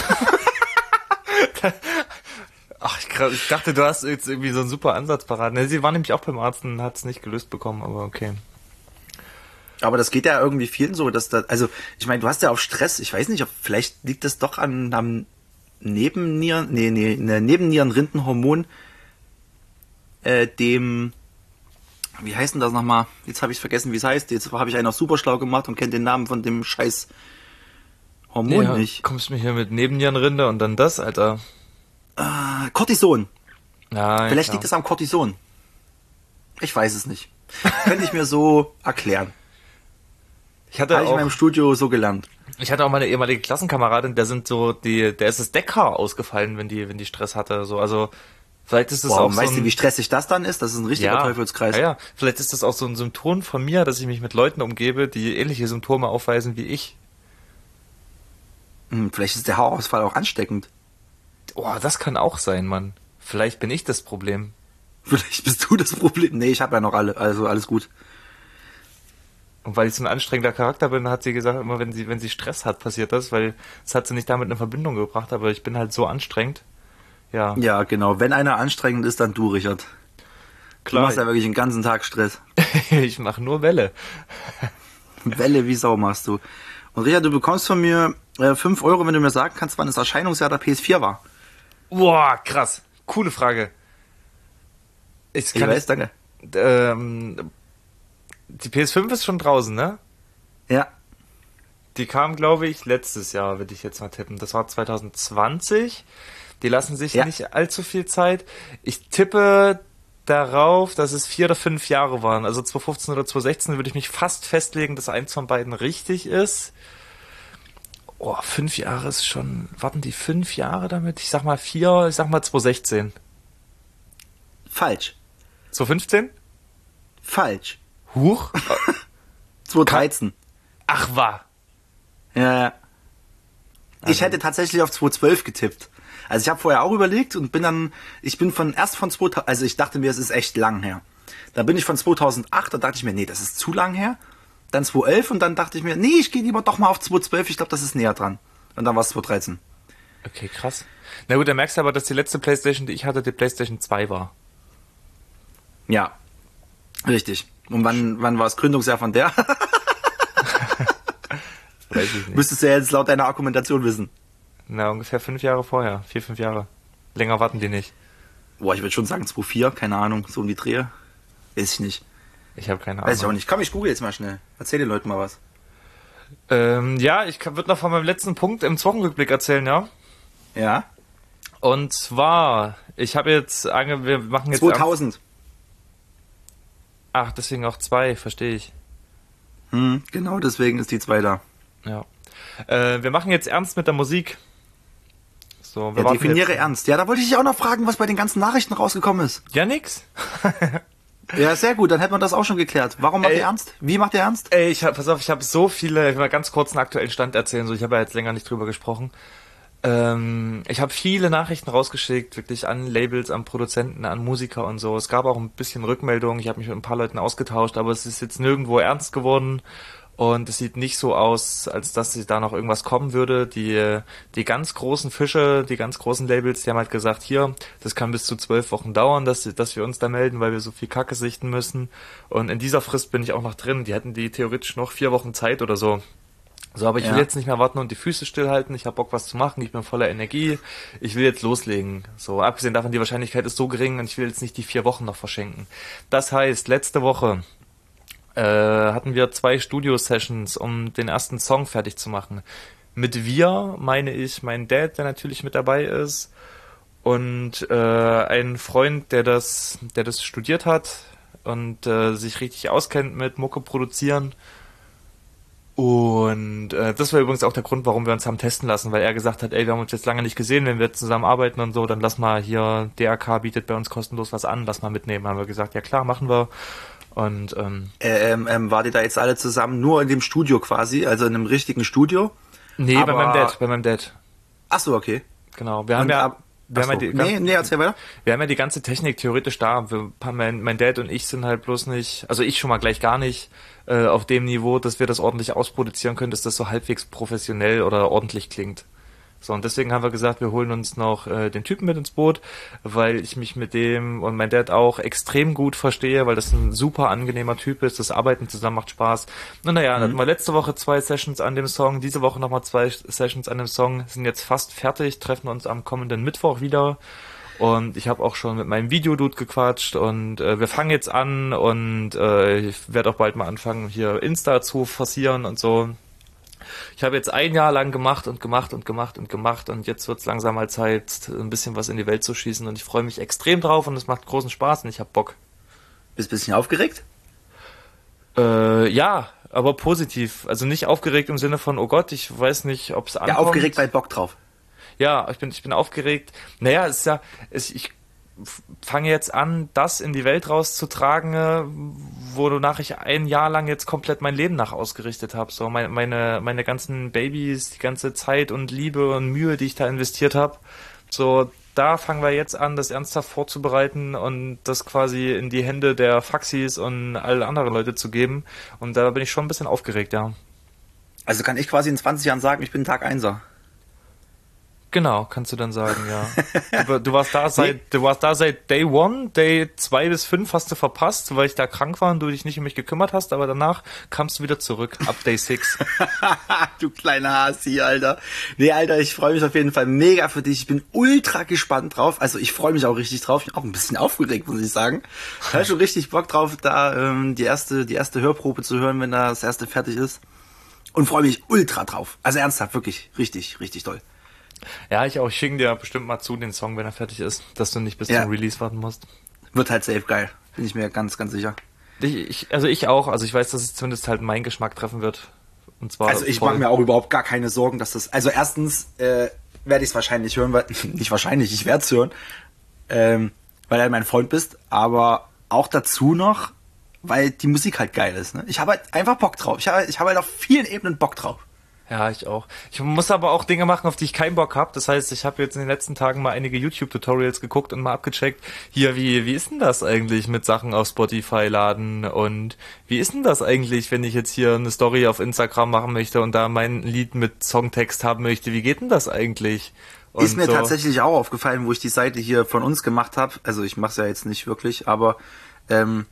Ach, ich, ich dachte, du hast jetzt irgendwie so einen super Ansatz parat. Ne, sie war nämlich auch beim Arzt und hat es nicht gelöst bekommen, aber okay. Aber das geht ja irgendwie vielen so, dass da, also, ich meine, du hast ja auch Stress, ich weiß nicht, ob, vielleicht liegt das doch an, am Nebennieren, nee, nee, ne, Nebennierenrindenhormon, äh, dem, wie heißt denn das nochmal? Jetzt habe ich vergessen, wie es heißt. Jetzt habe ich einen auch super schlau gemacht und kenne den Namen von dem scheiß Hormon ja, nicht. Kommst du mir hier mit Nebennierenrinde und dann das, Alter? Äh, Cortison. Nein, Vielleicht ja. liegt es am Cortison. Ich weiß es nicht. Könnte ich mir so erklären. Ich hatte Habe ich auch, in meinem Studio so gelernt. Ich hatte auch meine ehemalige Klassenkameradin, der sind so die, der ist das Deckhaar ausgefallen, wenn die, wenn die Stress hatte. So, also vielleicht ist das Boah, auch weißt so ein, du, wie stressig das dann ist? Das ist ein richtiger ja, Teufelskreis. Ja, ja, vielleicht ist das auch so ein Symptom von mir, dass ich mich mit Leuten umgebe, die ähnliche Symptome aufweisen wie ich. Hm, vielleicht ist der Haarausfall auch ansteckend. Oh, das kann auch sein, Mann. Vielleicht bin ich das Problem. Vielleicht bist du das Problem. Nee, ich habe ja noch alle, also alles gut. Und weil ich so ein anstrengender Charakter bin, hat sie gesagt, immer wenn sie, wenn sie Stress hat, passiert das, weil das hat sie nicht damit in Verbindung gebracht, aber ich bin halt so anstrengend. Ja. Ja, genau. Wenn einer anstrengend ist, dann du, Richard. Klar. Du machst ja wirklich den ganzen Tag Stress. Ich mache nur Welle. Welle wie Sau machst du. Und Richard, du bekommst von mir äh, fünf Euro, wenn du mir sagen kannst, wann das Erscheinungsjahr der P S vier war. Boah, krass. Coole Frage. Ich, Ich weiß, danke. Ähm, die P S fünf ist schon draußen, ne? Ja. Die kam, glaube ich, letztes Jahr, würde ich jetzt mal tippen. Das war zwanzig zwanzig. Die lassen sich Ja. nicht allzu viel Zeit. Ich tippe darauf, dass es vier oder fünf Jahre waren. Also zwanzig fünfzehn oder zwanzig sechzehn würde ich mich fast festlegen, dass eins von beiden richtig ist. Oh, fünf Jahre ist schon... Warten die fünf Jahre damit? Ich sag mal vier, ich sag mal zwanzig sechzehn. Falsch. zwanzig fünfzehn? Falsch. Huch. zwanzig dreizehn. Ach, war. Ja, ja. Ich hätte tatsächlich auf zwanzig zwölf getippt. Also ich habe vorher auch überlegt und bin dann, ich bin von erst von zweitausend, also ich dachte mir, es ist echt lang her. Da bin ich von zweitausendacht, da dachte ich mir, nee, das ist zu lang her. Dann zweitausendelf und dann dachte ich mir, nee, ich gehe lieber doch mal auf zwanzig zwölf, ich glaube, das ist näher dran. Und dann war es zwanzig dreizehn. Okay, krass. Na gut, dann merkst du aber, dass die letzte Playstation, die ich hatte, die Playstation zwei war. Ja, richtig. Und wann, wann war das Gründungsjahr von der? Weiß ich nicht. Müsstest du ja jetzt laut deiner Argumentation wissen. Na, ungefähr fünf Jahre vorher. Vier, fünf Jahre. Länger warten die nicht. Boah, ich würde schon sagen zwanzig vier, keine Ahnung, so um die Drehe. Weiß ich nicht. Ich habe keine Ahnung. Weiß ich auch nicht. Komm, ich google jetzt mal schnell. Erzähl den Leuten mal was. Ähm, ja, ich würde noch von meinem letzten Punkt im Wochenrückblick erzählen, ja. Ja? Und zwar, ich habe jetzt, ange wir machen jetzt... zweitausend. Ach, deswegen auch zwei, verstehe ich. Hm, genau deswegen ist die zwei da. Ja. Äh, wir machen jetzt ernst mit der Musik. So, wir Ja, warten definiere jetzt. ernst. Ja, da wollte ich dich auch noch fragen, was bei den ganzen Nachrichten rausgekommen ist. Ja, nix. Ja, sehr gut, dann hätten wir das auch schon geklärt. Warum macht Ey. ihr ernst? Wie macht ihr ernst? Ey, ich hab, pass auf, ich habe so viele, ich will mal ganz kurz einen aktuellen Stand erzählen, so, ich habe ja jetzt länger nicht drüber gesprochen. Ähm, ich habe viele Nachrichten rausgeschickt, wirklich an Labels, an Produzenten, an Musiker und so. Es gab auch ein bisschen Rückmeldungen, ich habe mich mit ein paar Leuten ausgetauscht, aber es ist jetzt nirgendwo ernst geworden und es sieht nicht so aus, als dass da noch irgendwas kommen würde. Die, die ganz großen Fische, die ganz großen Labels, die haben halt gesagt, hier, das kann bis zu zwölf Wochen dauern, dass, dass wir uns da melden, weil wir so viel Kacke sichten müssen. Und in dieser Frist bin ich auch noch drin. Die hätten die theoretisch noch vier Wochen Zeit oder so. So, aber ich will Ja. jetzt nicht mehr warten und die Füße stillhalten. Ich habe Bock, was zu machen. Ich bin voller Energie. Ich will jetzt loslegen. So, abgesehen davon, die Wahrscheinlichkeit ist so gering und ich will jetzt nicht die vier Wochen noch verschenken. Das heißt, letzte Woche äh, hatten wir zwei Studio-Sessions, um den ersten Song fertig zu machen. Mit wir meine ich meinen Dad, der natürlich mit dabei ist, und äh, ein Freund, der das, der das studiert hat und äh, sich richtig auskennt mit Mucke produzieren. Und äh, das war übrigens auch der Grund, warum wir uns haben testen lassen, weil er gesagt hat, ey, wir haben uns jetzt lange nicht gesehen, wenn wir zusammen arbeiten und so, dann lass mal hier, D R K bietet bei uns kostenlos was an, lass mal mitnehmen. Haben wir gesagt, ja klar, machen wir. Und ähm, Ähm, ähm, wart ihr da jetzt alle zusammen nur in dem Studio quasi, also in einem richtigen Studio? nee, Aber- bei meinem Dad, bei meinem Dad. Ach so, okay. Genau. Wir haben Und ja, ab- wir ach haben ja so. die, nee, nee, erzähl weiter. wir haben ja die ganze Technik theoretisch da. Wir, mein, mein Dad und ich sind halt bloß nicht, also ich schon mal gleich gar nicht, äh, auf dem Niveau, dass wir das ordentlich ausproduzieren können, dass das so halbwegs professionell oder ordentlich klingt. So, und deswegen haben wir gesagt, wir holen uns noch äh, den Typen mit ins Boot, weil ich mich mit dem und mein Dad auch extrem gut verstehe, weil das ein super angenehmer Typ ist, das Arbeiten zusammen macht Spaß. Und naja, dann hatten wir letzte Woche zwei Sessions an dem Song, diese Woche nochmal zwei Sessions an dem Song, sind jetzt fast fertig, treffen uns am kommenden Mittwoch wieder. Und ich habe auch schon mit meinem Videodude gequatscht und äh, wir fangen jetzt an und äh, ich werde auch bald mal anfangen, hier Insta zu forcieren und so. Ich habe jetzt ein Jahr lang gemacht und gemacht und gemacht und gemacht und jetzt wird's langsam mal Zeit, ein bisschen was in die Welt zu schießen und ich freue mich extrem drauf und es macht großen Spaß und ich habe Bock. Bist ein bisschen aufgeregt? Äh, ja, aber positiv. Also nicht aufgeregt im Sinne von, oh Gott, ich weiß nicht, ob es ankommt. Ja, aufgeregt, weil Bock drauf. Ja, ich bin, ich bin aufgeregt. Naja, es ist ja, es, ich f- fange jetzt an, das in die Welt rauszutragen, äh, wonach ich ein Jahr lang jetzt komplett mein Leben nach ausgerichtet habe. So meine, meine, meine ganzen Babys, die ganze Zeit und Liebe und Mühe, die ich da investiert habe. So, da fangen wir jetzt an, das ernsthaft vorzubereiten und das quasi in die Hände der Faxis und alle anderen Leute zu geben. Und da bin ich schon ein bisschen aufgeregt, ja. Also kann ich quasi in zwanzig Jahren sagen, ich bin Tag Einser. Genau, kannst du dann sagen, ja. Du, du warst da seit, du warst da seit Day One, Day zwei bis fünf hast du verpasst, weil ich da krank war und du dich nicht um mich gekümmert hast, aber danach kamst du wieder zurück, ab Day six. Du kleiner Hasi, Alter. Nee, Alter, ich freue mich auf jeden Fall mega für dich. Ich bin ultra gespannt drauf. Also ich freue mich auch richtig drauf. Ich bin auch ein bisschen aufgeregt, muss ich sagen. Ich habe schon richtig Bock drauf, da ähm, die erste, die erste Hörprobe zu hören, wenn da das erste fertig ist. Und freue mich ultra drauf. Also ernsthaft, wirklich, richtig, richtig toll. Ja, ich auch. Ich schicke dir bestimmt mal zu den Song, wenn er fertig ist, dass du nicht bis Ja. zum Release warten musst. Wird halt safe geil. Bin ich mir ganz, ganz sicher. Ich, ich, also ich auch. Also ich weiß, dass es zumindest halt meinen Geschmack treffen wird. Und zwar Also ich voll. mache mir auch überhaupt gar keine Sorgen, dass das... Also erstens äh, werde ich es wahrscheinlich hören, weil... Nicht wahrscheinlich, ich werde es hören. Ähm, weil du halt mein Freund bist. Aber auch dazu noch, weil die Musik halt geil ist. Ne? Ich habe halt einfach Bock drauf. Ich habe ich hab halt auf vielen Ebenen Bock drauf. Ja, ich auch. Ich muss aber auch Dinge machen, auf die ich keinen Bock habe. Das heißt, ich habe jetzt in den letzten Tagen mal einige YouTube-Tutorials geguckt und mal abgecheckt. Hier, wie wie ist denn das eigentlich mit Sachen auf Spotify laden? Und wie ist denn das eigentlich, wenn ich jetzt hier eine Story auf Instagram machen möchte und da mein Lied mit Songtext haben möchte? Wie geht denn das eigentlich? Und Ist mir so. tatsächlich auch aufgefallen, wo ich die Seite hier von uns gemacht habe. Also ich mache es ja jetzt nicht wirklich, aber ähm,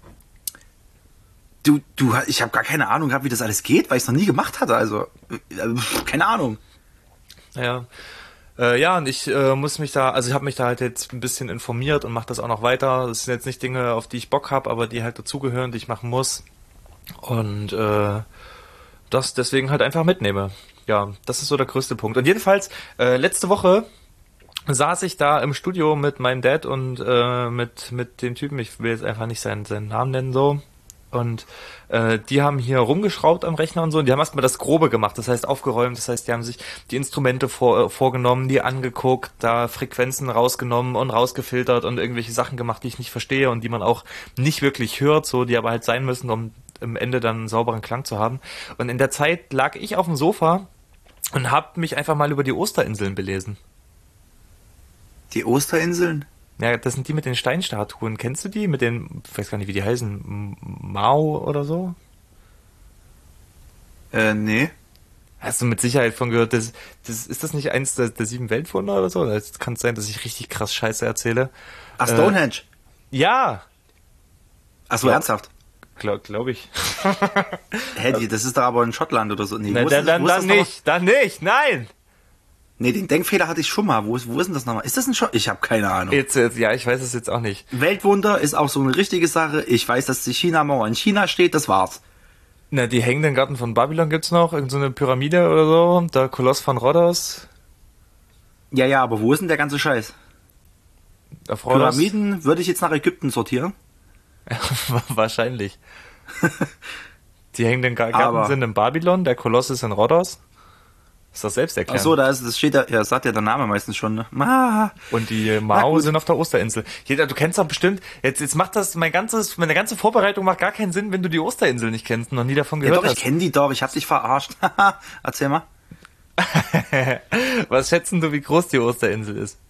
du, du, ich habe gar keine Ahnung gehabt, wie das alles geht, weil ich es noch nie gemacht hatte. Also äh, keine Ahnung. Ja. Äh, ja, und ich äh, muss mich da, also ich habe mich da halt jetzt ein bisschen informiert und mache das auch noch weiter. Das sind jetzt nicht Dinge, auf die ich Bock habe, aber die halt dazugehören, die ich machen muss. Und äh, das deswegen halt einfach mitnehme. Ja, das ist so der größte Punkt. Und jedenfalls, äh, letzte Woche saß ich da im Studio mit meinem Dad und äh, mit mit dem Typen, ich will jetzt einfach nicht seinen, seinen Namen nennen, so. Und äh, die haben hier rumgeschraubt am Rechner und so und die haben erstmal das Grobe gemacht, das heißt aufgeräumt, das heißt, die haben sich die Instrumente vor, äh, vorgenommen, die angeguckt, da Frequenzen rausgenommen und rausgefiltert und irgendwelche Sachen gemacht, die ich nicht verstehe und die man auch nicht wirklich hört, so, die aber halt sein müssen, um am Ende dann einen sauberen Klang zu haben. Und in der Zeit lag ich auf dem Sofa und habe mich einfach mal über die Osterinseln belesen. Die Osterinseln? Ja, das sind die mit den Steinstatuen. Kennst du die? Mit den, ich weiß gar nicht, wie die heißen, M- Mao oder so? Äh, nee. Hast du mit Sicherheit von gehört, das, das, ist das nicht eins der, der sieben Weltwunder oder so? Es kann sein, dass ich richtig krass Scheiße erzähle. Ach, Stonehenge. Äh, ja. Ach so, Glaub- ernsthaft? Glaube glaub ich. Hä, die, das ist doch aber in Schottland oder so. Nee, Nein, wo ist dann, das- dann, wo ist dann das nicht, dann nicht, nein! nochmal? Nee, den Denkfehler hatte ich schon mal. Wo ist, wo ist denn das nochmal? Ist das ein Schottland? Ich habe keine Ahnung. Jetzt, jetzt, ja, ich weiß es jetzt auch nicht. Weltwunder ist auch so eine richtige Sache. Ich weiß, dass die China-Mauer in China steht, das war's. Na, die hängenden Garten von Babylon gibt's noch, irgend so eine Pyramide oder so, der Koloss von Rhodos. Ja, ja, aber wo ist denn der ganze Scheiß? Auf Rhodos. Pyramiden würde ich jetzt nach Ägypten sortieren. Wahrscheinlich. Die hängenden Ga- Garten Aber- sind in Babylon, der Koloss ist in Rhodos. Ist das selbst Ach erklärt. so, da ist, das steht ja, ja, sagt ja der Name meistens schon, ne? Ah, Und die Na Mao gut. sind auf der Osterinsel. Jeder, du kennst doch bestimmt, jetzt, jetzt macht das, mein ganzes, meine ganze Vorbereitung macht gar keinen Sinn, wenn du die Osterinsel nicht kennst und noch nie davon ja gehört doch, ich kenne die doch, ich hab dich verarscht. Erzähl mal. hast. Was schätzen du, wie groß die Osterinsel ist?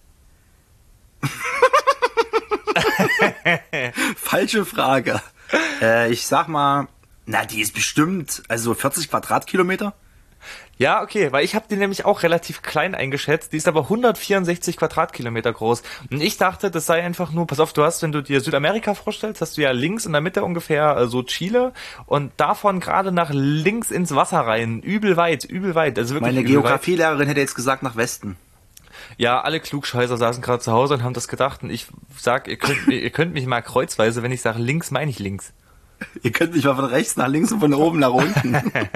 Falsche Frage. Äh, ich sag mal, na, die ist bestimmt, also vierzig Quadratkilometer. Ja, okay, weil ich habe die nämlich auch relativ klein eingeschätzt. Die ist aber hundertvierundsechzig Quadratkilometer groß. Und ich dachte, das sei einfach nur, pass auf, du hast, wenn du dir Südamerika vorstellst, hast du ja links in der Mitte ungefähr äh, so Chile und davon gerade nach links ins Wasser rein. Übel weit, übel weit. Also wirklich Meine übel weit. Geografielehrerin hätte jetzt gesagt nach Westen. Ja, alle Klugscheißer saßen gerade zu Hause und haben das gedacht. Und ich sag, ihr könnt, ihr könnt mich mal kreuzweise, wenn ich sage links, meine ich links. Ihr könnt mich mal von rechts nach links und von oben nach unten.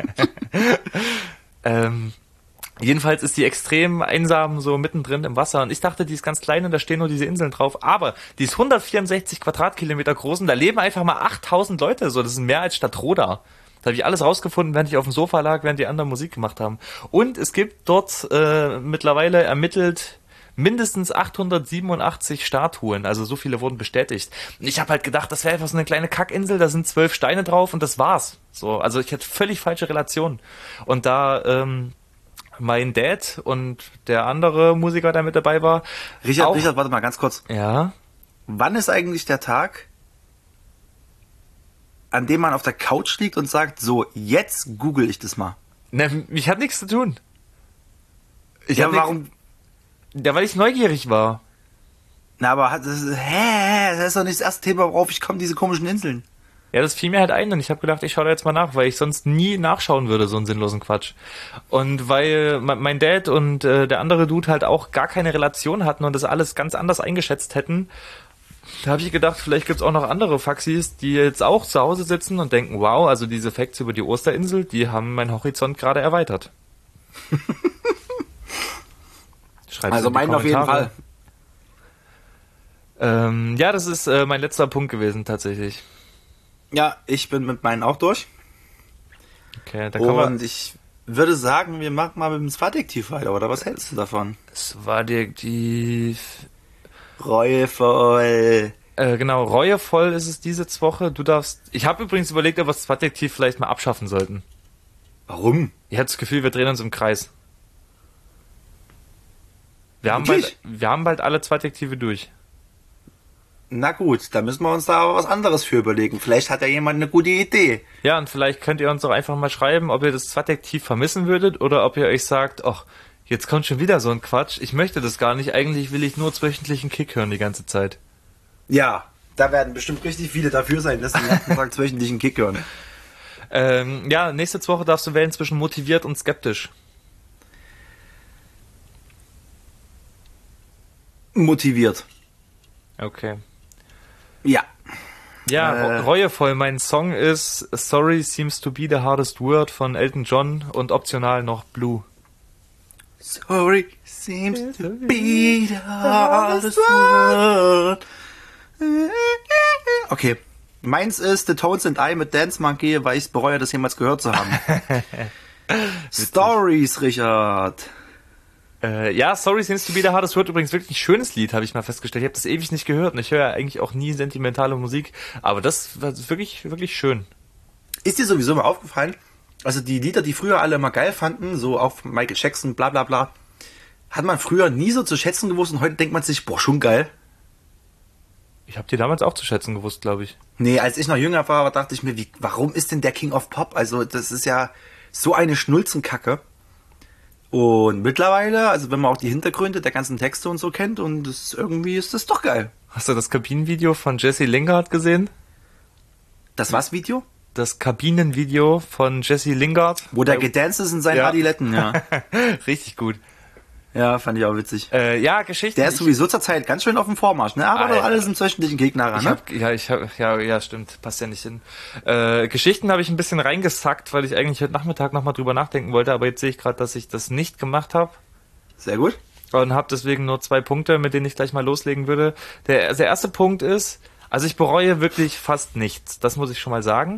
Ähm, jedenfalls ist die extrem einsam so mittendrin im Wasser und ich dachte, die ist ganz klein und da stehen nur diese Inseln drauf, aber die ist hundertvierundsechzig Quadratkilometer groß und da leben einfach mal achttausend Leute, so, das ist mehr als Stadtroda. Das habe ich alles rausgefunden, während ich auf dem Sofa lag, während die anderen Musik gemacht haben. Und es gibt dort äh, mittlerweile ermittelt mindestens achthundertsiebenundachtzig Statuen, also so viele wurden bestätigt. Und ich habe halt gedacht, das wäre einfach so eine kleine Kackinsel, da sind zwölf Steine drauf und das war's. So, also ich hatte völlig falsche Relationen. Und da ähm, mein Dad und der andere Musiker, der mit dabei war, Richard, auch, Richard, warte mal ganz kurz. ja, Wann ist eigentlich der Tag, an dem man auf der Couch liegt und sagt, so, jetzt google ich das mal? ne, mich hat nichts zu tun. Ich Ja, hab nix- warum? Ja, weil ich neugierig war. Na, aber hat das, hä, das ist doch nicht das erste Thema, worauf ich komme, diese komischen Inseln. Ja, das fiel mir halt ein und ich habe gedacht, ich schaue da jetzt mal nach, weil ich sonst nie nachschauen würde, so einen sinnlosen Quatsch. Und weil me- mein Dad und äh, der andere Dude halt auch gar keine Relation hatten und das alles ganz anders eingeschätzt hätten, da habe ich gedacht, vielleicht gibt's auch noch andere Faxis, die jetzt auch zu Hause sitzen und denken, wow, also diese Facts über die Osterinsel, die haben meinen Horizont gerade erweitert. Schreibt's Also in die meinen auf jeden Kommentare. Fall. Ähm, ja, das ist äh, mein letzter Punkt gewesen, tatsächlich. Ja, ich bin mit meinen auch durch. Okay, da kann man. Und ich würde sagen, wir machen mal mit dem Swadektiv weiter, oder was hältst du davon? Es war die, die Reuevoll. äh, genau, reuevoll ist es diese Woche. Du darfst. Ich habe übrigens überlegt, ob wir das Adjektiv vielleicht mal abschaffen sollten. Warum? Ich hatte das Gefühl, wir drehen uns im Kreis. Wir haben Wirklich? bald, wir haben bald alle zwei Adjektive durch. Na gut, da müssen wir uns da aber was anderes für überlegen. Vielleicht hat ja jemand eine gute Idee. Ja, und vielleicht könnt ihr uns doch einfach mal schreiben, ob ihr das Adjektiv vermissen würdet oder ob ihr euch sagt, ach, jetzt kommt schon wieder so ein Quatsch. Ich möchte das gar nicht. Eigentlich will ich nur wöchentlichen Kick hören die ganze Zeit. Ja, da werden bestimmt richtig viele dafür sein, dass sie den ganzen Tag wöchentlichen Kick hören. Ähm, ja, nächste Woche darfst du wählen zwischen motiviert und skeptisch. Motiviert. Okay. Ja. Ja, Äh. reuevoll. Mein Song ist Sorry Seems to be the Hardest Word von Elton John und optional noch Blue. Sorry seems to be the hardest word. Okay. Meins ist The Tones and I mit Dance Monkey, weil ich bereue, das jemals gehört zu haben. Stories, Richard. Äh, ja, Sorry Seems to be the Hardest Word, übrigens wirklich ein schönes Lied, habe ich mal festgestellt. Ich habe das ewig nicht gehört und ich höre ja eigentlich auch nie sentimentale Musik, aber das war wirklich, wirklich schön. Ist dir sowieso mal aufgefallen, also die Lieder, die früher alle immer geil fanden, so auf Michael Jackson, bla bla bla, hat man früher nie so zu schätzen gewusst und heute denkt man sich, boah, schon geil. Ich habe die damals auch zu schätzen gewusst, glaube ich. Nee, als ich noch jünger war, dachte ich mir, wie, warum ist denn der King of Pop? Also das ist ja so eine Schnulzenkacke. Und mittlerweile, also wenn man auch die Hintergründe der ganzen Texte und so kennt, und das, irgendwie ist das doch geil. Hast du das Kabinenvideo von Jesse Lingard gesehen? Das was Video? Das Kabinenvideo von Jesse Lingard. Wo der gedanced ist in seinen Ja. Adiletten, ja. Richtig gut. Ja, fand ich auch witzig. Äh, ja, Geschichten. Der ist sowieso zur Zeit ganz schön auf dem Vormarsch, ne? Aber Alter. doch alles im wöchentlichen Gegner ran, Ich ne? hab, ja, ich hab, ja, ja, stimmt, passt ja nicht hin. Äh, Geschichten habe ich ein bisschen reingesackt, weil ich eigentlich heute Nachmittag nochmal drüber nachdenken wollte, aber jetzt sehe ich gerade, dass ich das nicht gemacht habe Sehr gut. und habe deswegen nur zwei Punkte, mit denen ich gleich mal loslegen würde. Der, der erste Punkt ist, also ich bereue wirklich fast nichts, das muss ich schon mal sagen,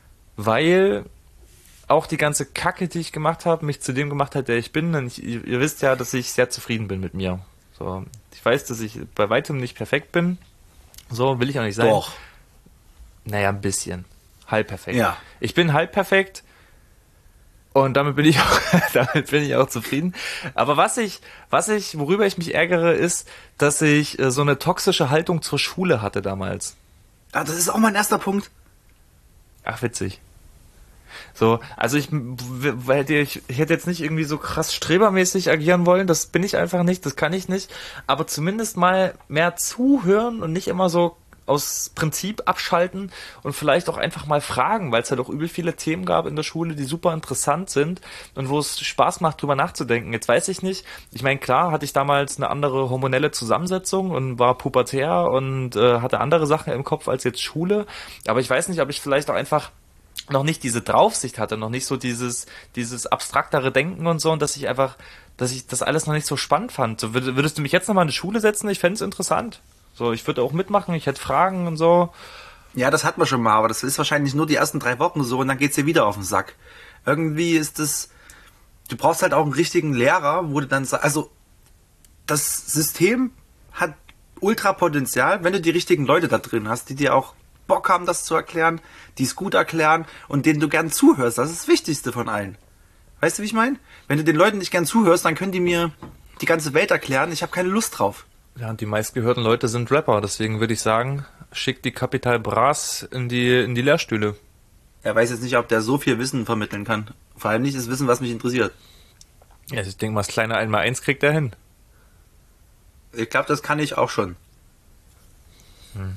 weil auch die ganze Kacke, die ich gemacht habe, mich zu dem gemacht hat, der ich bin. Und ich, ihr, ihr wisst ja, dass ich sehr zufrieden bin mit mir. So, ich weiß, dass ich bei weitem nicht perfekt bin. So will ich auch nicht sein. Doch. Naja, ein bisschen. Halb perfekt. Ja. Ich bin halb perfekt und damit bin ich auch, damit bin ich auch zufrieden. Aber was ich, was ich, worüber ich mich ärgere, ist, dass ich äh, so eine toxische Haltung zur Schule hatte damals. Ah, das ist auch mein erster Punkt. Ach, witzig. So, also ich, w- w- hätte ich, ich hätte jetzt nicht irgendwie so krass strebermäßig agieren wollen, das bin ich einfach nicht, das kann ich nicht, aber zumindest mal mehr zuhören und nicht immer so aus Prinzip abschalten und vielleicht auch einfach mal fragen, weil es halt auch übel viele Themen gab in der Schule, die super interessant sind und wo es Spaß macht, drüber nachzudenken. Jetzt weiß ich nicht, ich meine, klar hatte ich damals eine andere hormonelle Zusammensetzung und war pubertär und äh, hatte andere Sachen im Kopf als jetzt Schule, aber ich weiß nicht, ob ich vielleicht auch einfach noch nicht diese Draufsicht hatte, noch nicht so dieses, dieses abstraktere Denken und so, und dass ich einfach, dass ich das alles noch nicht so spannend fand. So, würd- würdest du mich jetzt nochmal in die Schule setzen? Ich fände es interessant. So, ich würde auch mitmachen, ich hätte Fragen und so. Ja, das hat man schon mal, aber das ist wahrscheinlich nur die ersten drei Wochen so und dann geht's dir wieder auf den Sack. Irgendwie ist das, du brauchst halt auch einen richtigen Lehrer, wo du dann sagst, also das System hat Ultrapotenzial, wenn du die richtigen Leute da drin hast, die dir auch Bock haben, das zu erklären, die es gut erklären und denen du gern zuhörst. Das ist das Wichtigste von allen. Weißt du, wie ich meine? Wenn du den Leuten nicht gern zuhörst, dann können die mir die ganze Welt erklären. Ich habe keine Lust drauf. Ja, und die meistgehörten Leute sind Rapper, deswegen würde ich sagen, schick die Capital Bras in die, in die Lehrstühle. Er weiß jetzt nicht, ob der so viel Wissen vermitteln kann. Vor allem nicht das Wissen, was mich interessiert. Ja, ich denke mal, das kleine Einmal-Eins kriegt er hin. Ich glaube, das kann ich auch schon. Hm.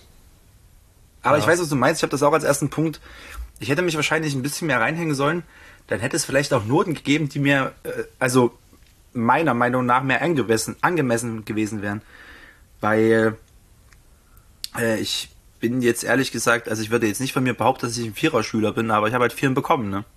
Aber Ja. ich weiß, was du meinst. Ich habe das auch als ersten Punkt. Ich hätte mich wahrscheinlich ein bisschen mehr reinhängen sollen. Dann hätte es vielleicht auch Noten gegeben, die mir, äh, also meiner Meinung nach, mehr angemessen, angemessen gewesen wären. Weil äh, ich bin jetzt ehrlich gesagt, also ich würde jetzt nicht von mir behaupten, dass ich ein Viererschüler bin, aber ich habe halt Vieren bekommen, ne?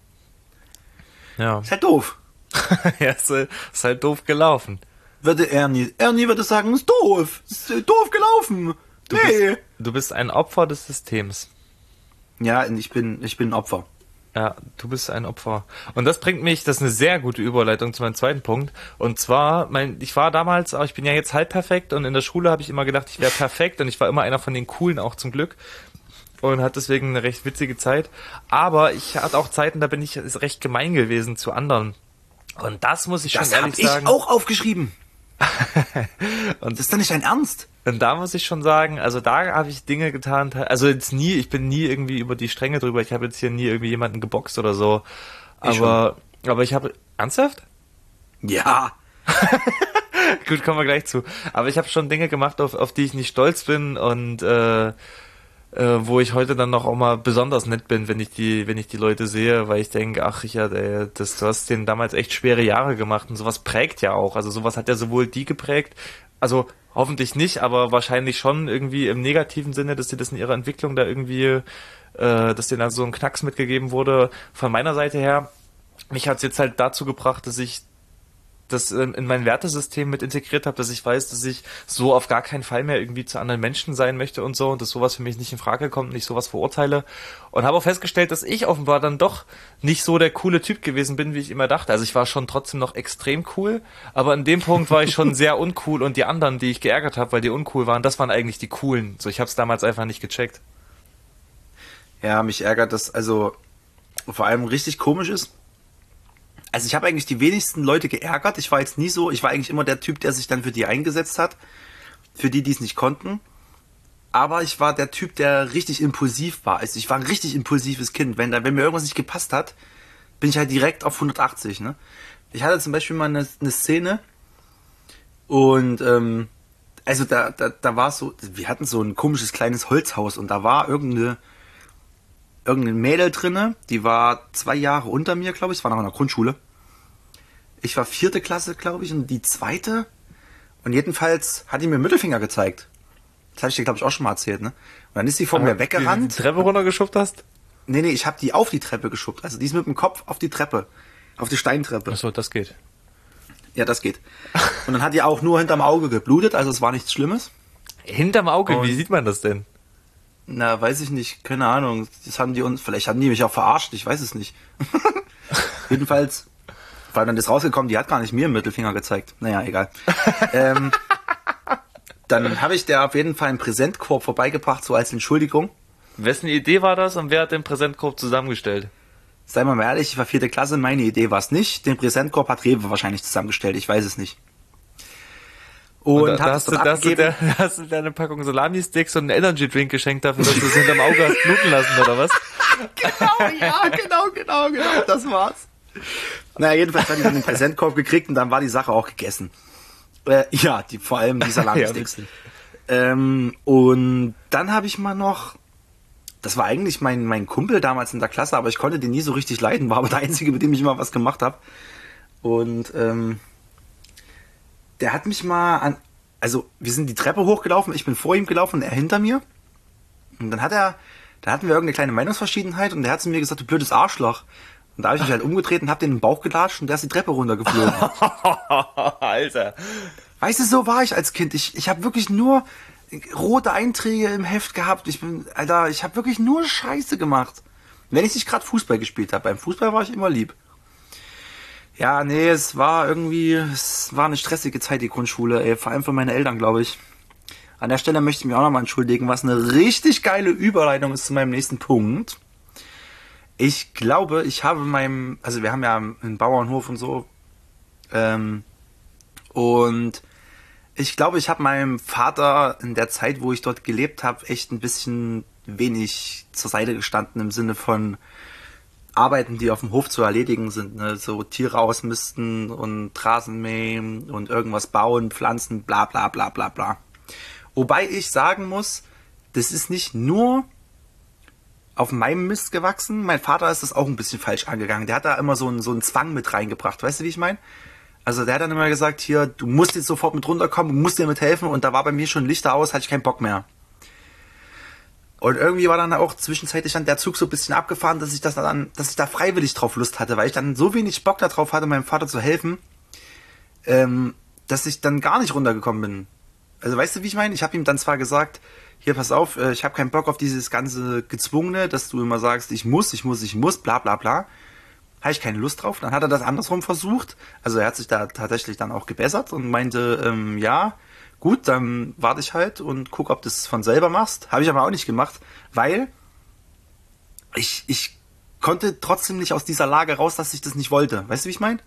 Ja. Ist halt doof. Ja, ist, äh, ist halt doof gelaufen. Würde Ernie, Ernie würde sagen, ist doof. Ist äh, doof gelaufen. Du, Nee. bist, du bist ein Opfer des Systems. Ja, ich bin, ich bin ein Opfer. Ja, du bist ein Opfer. Und das bringt mich, das ist eine sehr gute Überleitung zu meinem zweiten Punkt. Und zwar, mein, ich war damals, aber ich bin ja jetzt halb perfekt und in der Schule habe ich immer gedacht, ich wäre perfekt und ich war immer einer von den Coolen auch zum Glück. Und hatte deswegen eine recht witzige Zeit. Aber ich hatte auch Zeiten, da bin ich recht gemein gewesen zu anderen. Und das muss ich schon Das habe ehrlich ich sagen. auch aufgeschrieben. Und Das ist doch nicht dein Ernst. Und da muss ich schon sagen, also da habe ich Dinge getan, also jetzt nie, ich bin nie irgendwie über die Stränge drüber, ich habe jetzt hier nie irgendwie jemanden geboxt oder so, Ich aber, aber ich habe, ernsthaft? Ja. Gut, kommen wir gleich zu. Aber ich habe schon Dinge gemacht, auf, auf die ich nicht stolz bin und äh, äh, wo ich heute dann noch auch mal besonders nett bin, wenn ich die, wenn ich die Leute sehe, weil ich denke, ach Richard, ey, das, du hast denen damals echt schwere Jahre gemacht und sowas prägt ja auch. Also sowas hat ja sowohl die geprägt, also hoffentlich nicht, aber wahrscheinlich schon irgendwie im negativen Sinne, dass sie das in ihrer Entwicklung da irgendwie, äh, dass denen da so ein Knacks mitgegeben wurde. Von meiner Seite her, mich hat's jetzt halt dazu gebracht, dass ich das in in mein Wertesystem mit integriert habe, dass ich weiß, dass ich so auf gar keinen Fall mehr irgendwie zu anderen Menschen sein möchte und so und dass sowas für mich nicht in Frage kommt, nicht sowas verurteile und habe auch festgestellt, dass ich offenbar dann doch nicht so der coole Typ gewesen bin, wie ich immer dachte. Also ich war schon trotzdem noch extrem cool, aber in dem Punkt war ich schon sehr uncool und die anderen, die ich geärgert habe, weil die uncool waren, das waren eigentlich die coolen. So, ich habe es damals einfach nicht gecheckt. Ja, mich ärgert das, also vor allem richtig komisch ist, also ich habe eigentlich die wenigsten Leute geärgert. Ich war jetzt nie so, ich war eigentlich immer der Typ, der sich dann für die eingesetzt hat. Für die, die es nicht konnten. Aber ich war der Typ, der richtig impulsiv war. Also ich war ein richtig impulsives Kind. Wenn, da, wenn mir irgendwas nicht gepasst hat, bin ich halt direkt auf hundertachtzig. Ne? Ich hatte zum Beispiel mal eine, eine Szene und ähm, also da, da, da war es so, wir hatten so ein komisches kleines Holzhaus und da war irgendeine irgendein Mädel drinne, die war zwei Jahre unter mir, glaube ich, es war noch in der Grundschule. Ich war vierte Klasse, glaube ich, und die zweite. Und jedenfalls hat die mir Mittelfinger gezeigt. Das habe ich dir, glaube ich, auch schon mal erzählt, ne? Und dann ist sie vor mir weggerannt. Wie du die Treppe runtergeschubst hast? Nee, nee, ich habe die auf die Treppe geschubst. Also die ist mit dem Kopf auf die Treppe. Auf die Steintreppe. Achso, das geht. Ja, das geht. Und dann hat die auch nur hinterm Auge geblutet, also es war nichts Schlimmes. Hinterm Auge, Und wie sieht man das denn? Na, weiß ich nicht, keine Ahnung. Das haben die uns, vielleicht haben die mich auch verarscht, ich weiß es nicht. Jedenfalls war dann das rausgekommen, die hat gar nicht mir einen Mittelfinger gezeigt. Naja, egal. ähm, dann habe ich der auf jeden Fall einen Präsentkorb vorbeigebracht, so als Entschuldigung. Wessen Idee war das und wer hat den Präsentkorb zusammengestellt? Seien wir mal ehrlich, ich war vierte Klasse, meine Idee war es nicht. Den Präsentkorb hat Rewe wahrscheinlich zusammengestellt, ich weiß es nicht. Und, und da, hat da, es hast du, dort da, hast du der, da hast du dir eine Packung Salami-Sticks und einen Energy-Drink geschenkt dafür, dass du es hinterm Auge hast bluten lassen, oder was? Genau, ja, genau, genau, genau, das war's. Naja, jedenfalls hatte ich dann den Präsentkorb gekriegt und dann war die Sache auch gegessen. Äh, ja, die, vor allem die Salami-Sticks. Ja, ähm, und dann habe ich mal noch, das war eigentlich mein, mein Kumpel damals in der Klasse, aber ich konnte den nie so richtig leiden, war aber der Einzige, mit dem ich immer was gemacht habe. Und ähm, der hat mich mal an, also wir sind die Treppe hochgelaufen, ich bin vor ihm gelaufen und er hinter mir. Und dann hat er, da hatten wir irgendeine kleine Meinungsverschiedenheit und der hat zu mir gesagt, du blödes Arschloch. Und da habe ich mich halt umgedreht und hab den in den Bauch gelatscht und der ist die Treppe runtergeflogen. Alter. Weißt du, so war ich als Kind. Ich, ich habe wirklich nur rote Einträge im Heft gehabt. Ich bin, Alter, ich habe wirklich nur Scheiße gemacht. Wenn ich nicht gerade Fußball gespielt habe. Beim Fußball war ich immer lieb. Ja, nee, es war irgendwie, es war eine stressige Zeit, die Grundschule, ey, vor allem für meine Eltern, glaube ich. An der Stelle möchte ich mich auch nochmal entschuldigen, was eine richtig geile Überleitung ist zu meinem nächsten Punkt. Ich glaube, ich habe meinem, also wir haben ja einen Bauernhof und so, ähm, und ich glaube, ich habe meinem Vater in der Zeit, wo ich dort gelebt habe, echt ein bisschen wenig zur Seite gestanden im Sinne von Arbeiten, die auf dem Hof zu erledigen sind, ne? So Tiere ausmisten und Rasen mähen und irgendwas bauen, pflanzen, bla bla bla bla bla. Wobei ich sagen muss, das ist nicht nur auf meinem Mist gewachsen. Mein Vater ist das auch ein bisschen falsch angegangen. Der hat da immer so einen, so einen Zwang mit reingebracht. Weißt du, wie ich meine? Also der hat dann immer gesagt, hier, du musst jetzt sofort mit runterkommen, du musst dir mit helfen. Und da war bei mir schon Lichter aus, hatte ich keinen Bock mehr. Und irgendwie war dann auch zwischenzeitlich dann der Zug so ein bisschen abgefahren, dass ich das dann, dass ich da freiwillig drauf Lust hatte, weil ich dann so wenig Bock darauf hatte, meinem Vater zu helfen, ähm, dass ich dann gar nicht runtergekommen bin. Also weißt du, wie ich meine? Ich habe ihm dann zwar gesagt, hier, pass auf, äh, ich habe keinen Bock auf dieses ganze Gezwungene, dass du immer sagst, ich muss, ich muss, ich muss, bla bla bla. Habe ich keine Lust drauf. Dann hat er das andersrum versucht. Also er hat sich da tatsächlich dann auch gebessert und meinte, ähm, ja, gut, dann warte ich halt und guck, ob du es von selber machst. Habe ich aber auch nicht gemacht, weil ich, ich konnte trotzdem nicht aus dieser Lage raus, dass ich das nicht wollte. Weißt du, wie ich meine?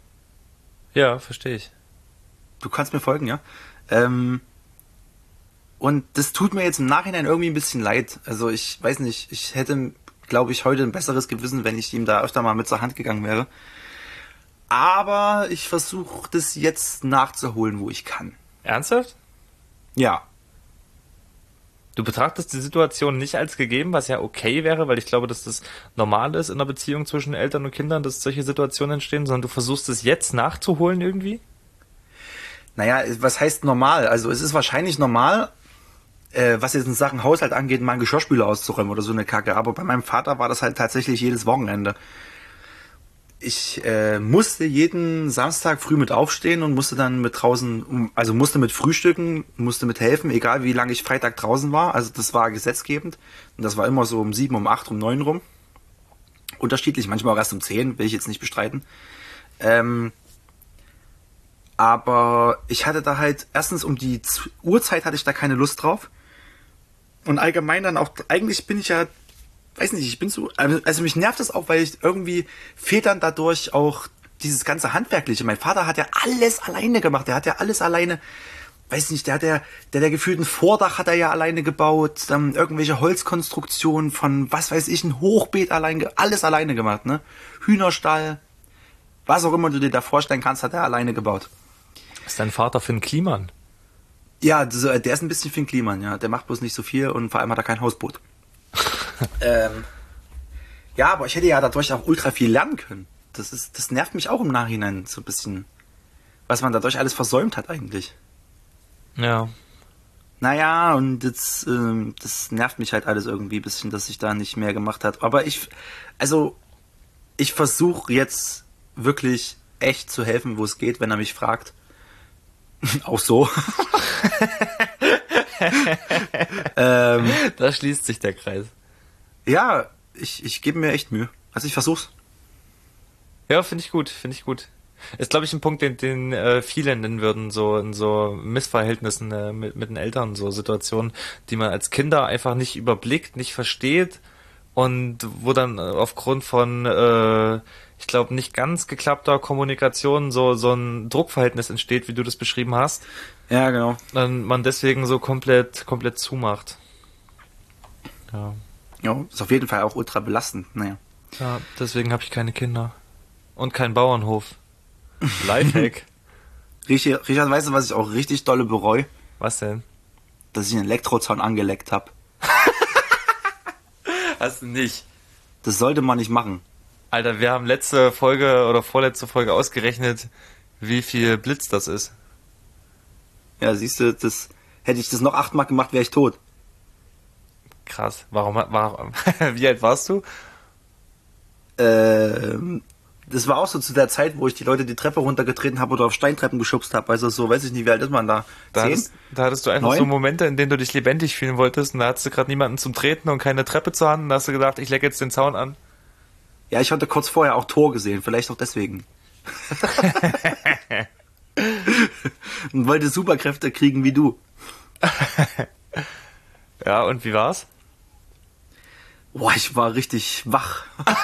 Ja, verstehe ich. Du kannst mir folgen, ja? Ähm, und das tut mir jetzt im Nachhinein irgendwie ein bisschen leid. Also ich weiß nicht, ich hätte, glaube ich, heute ein besseres Gewissen, wenn ich ihm da öfter mal mit zur Hand gegangen wäre. Aber ich versuche das jetzt nachzuholen, wo ich kann. Ernsthaft? Ja. Du betrachtest die Situation nicht als gegeben, was ja okay wäre, weil ich glaube, dass das normal ist in einer Beziehung zwischen Eltern und Kindern, dass solche Situationen entstehen, sondern du versuchst es jetzt nachzuholen irgendwie? Naja, was heißt normal? Also es ist wahrscheinlich normal, äh, was jetzt in Sachen Haushalt angeht, mal einen Geschirrspüler auszuräumen oder so eine Kacke. Aber bei meinem Vater war das halt tatsächlich jedes Wochenende. Ich äh, musste jeden Samstag früh mit aufstehen und musste dann mit draußen, also musste mit frühstücken, musste mit helfen, egal wie lange ich Freitag draußen war. Also das war gesetzgebend. Und das war immer so um sieben, um acht, um neun rum. Unterschiedlich, manchmal auch erst um zehn, will ich jetzt nicht bestreiten. Ähm, aber ich hatte da halt, erstens um die Uhrzeit hatte ich da keine Lust drauf. Und allgemein dann auch, eigentlich bin ich ja weiß nicht, ich bin so, also mich nervt das auch, weil ich irgendwie fehlt dann dadurch auch dieses ganze Handwerkliche. Mein Vater hat ja alles alleine gemacht, der hat ja alles alleine, weiß nicht, der hat ja, der, der gefühlt ein Vordach hat er ja alleine gebaut, dann irgendwelche Holzkonstruktionen von, was weiß ich, ein Hochbeet allein, alles alleine gemacht, ne? Hühnerstall, was auch immer du dir da vorstellen kannst, hat er alleine gebaut. Ist dein Vater Finn Kliman? Ja, das, der ist ein bisschen Finn Kliman, ja. Der macht bloß nicht so viel und vor allem hat er kein Hausboot. ähm, ja, aber ich hätte ja dadurch auch ultra viel lernen können. Das ist, das nervt mich auch im Nachhinein so ein bisschen, was man dadurch alles versäumt hat eigentlich. Ja. Naja, und jetzt, ähm, das nervt mich halt alles irgendwie ein bisschen, dass ich da nicht mehr gemacht habe. Aber ich, also, ich versuche jetzt wirklich echt zu helfen, wo es geht, wenn er mich fragt. Auch so. ähm, Da schließt sich der Kreis. ja, ich, ich gebe mir echt Mühe. Also ich versuch's. Ja, finde ich gut, finde ich gut. Ist, glaube ich, ein Punkt, den, den äh, viele nennen würden, so in so Missverhältnissen äh, mit, mit den Eltern, so Situationen, die man als Kinder einfach nicht überblickt, nicht versteht und wo dann äh, aufgrund von, äh, ich glaube, nicht ganz geklappter Kommunikation so so ein Druckverhältnis entsteht, wie du das beschrieben hast, Ja, genau. dann man deswegen so komplett komplett zumacht. Ja, Ja, ist auf jeden Fall auch ultra belastend. Naja. ja deswegen habe ich keine Kinder und keinen Bauernhof. Lifehack. Richard, Richard, weißt du, was ich auch richtig dolle bereue? Was denn? Dass ich einen Elektrozaun angeleckt habe. Hast du nicht. Das sollte man nicht machen. Alter, wir haben letzte Folge oder vorletzte Folge ausgerechnet, wie viel Blitz das ist. Ja, siehst du, das hätte ich das noch achtmal gemacht, wäre ich tot. Krass. Warum, warum, wie alt warst du? Ähm, das war auch so zu der Zeit, wo ich die Leute die Treppe runtergetreten habe oder auf Steintreppen geschubst habe. Also so, weiß ich nicht, wie alt ist man da? Da Zehn? hattest, da hattest du einfach Neun? so Momente, in denen du dich lebendig fühlen wolltest und da hattest du gerade niemanden zum Treten und keine Treppe zur Hand und da hast du gedacht, ich lecke jetzt den Zaun an. Ja, ich hatte kurz vorher auch Tor gesehen, vielleicht auch deswegen. Und wollte Superkräfte kriegen wie du. Ja, und wie war's? Boah, ich war richtig wach.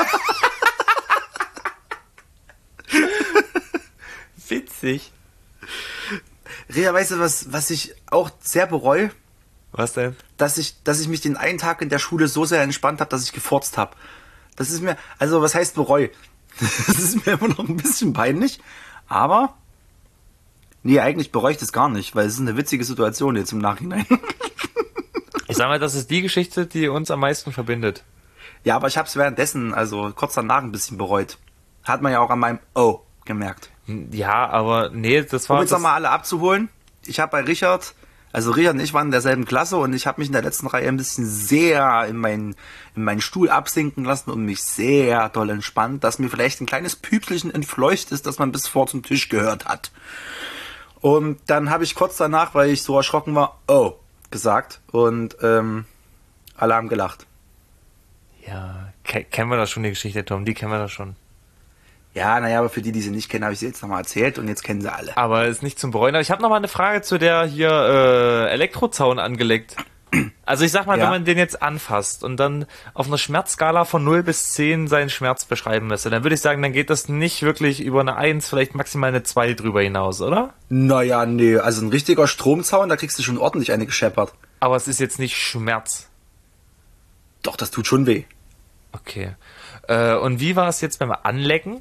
Witzig. Rea, weißt du, was, was ich auch sehr bereue? Was denn? Dass ich, dass ich mich den einen Tag in der Schule so sehr entspannt habe, dass ich gefurzt habe. Das ist mir, also was heißt bereu? Das ist mir immer noch ein bisschen peinlich, aber nee, eigentlich bereue ich das gar nicht, weil es ist eine witzige Situation jetzt im Nachhinein. Ich sag mal, das ist die Geschichte, die uns am meisten verbindet. Ja, aber ich habe es währenddessen, also kurz danach ein bisschen bereut. Hat man ja auch an meinem Oh gemerkt. Ja, aber nee, das war... Um jetzt das, nochmal alle abzuholen, ich habe bei Richard, also Richard und ich waren in derselben Klasse und ich habe mich in der letzten Reihe ein bisschen sehr in meinen, in meinen Stuhl absinken lassen und mich sehr doll entspannt, dass mir vielleicht ein kleines Püpselchen entfleucht ist, das man bis vor zum Tisch gehört hat. Und dann habe ich kurz danach, weil ich so erschrocken war, Oh gesagt und ähm, alle haben gelacht. Ja, ke- kennen wir das schon, die Geschichte, Tom, die kennen wir das schon. Ja, naja, aber für die, die sie nicht kennen, habe ich sie jetzt nochmal erzählt und jetzt kennen sie alle. Aber ist nicht zum Bereuen. Aber ich habe noch mal eine Frage zu der hier äh, Elektrozaun angelegt. Also ich sag mal, Ja. wenn man den jetzt anfasst und dann auf einer Schmerzskala von null bis zehn seinen Schmerz beschreiben müsste, dann würde ich sagen, dann geht das nicht wirklich über eine eins, vielleicht maximal eine zwei drüber hinaus, oder? Naja, nee, also ein richtiger Stromzaun, da kriegst du schon ordentlich eine gescheppert. Aber es ist jetzt nicht Schmerz. Doch, das tut schon weh. Okay. Äh, und wie war es jetzt beim Anlecken?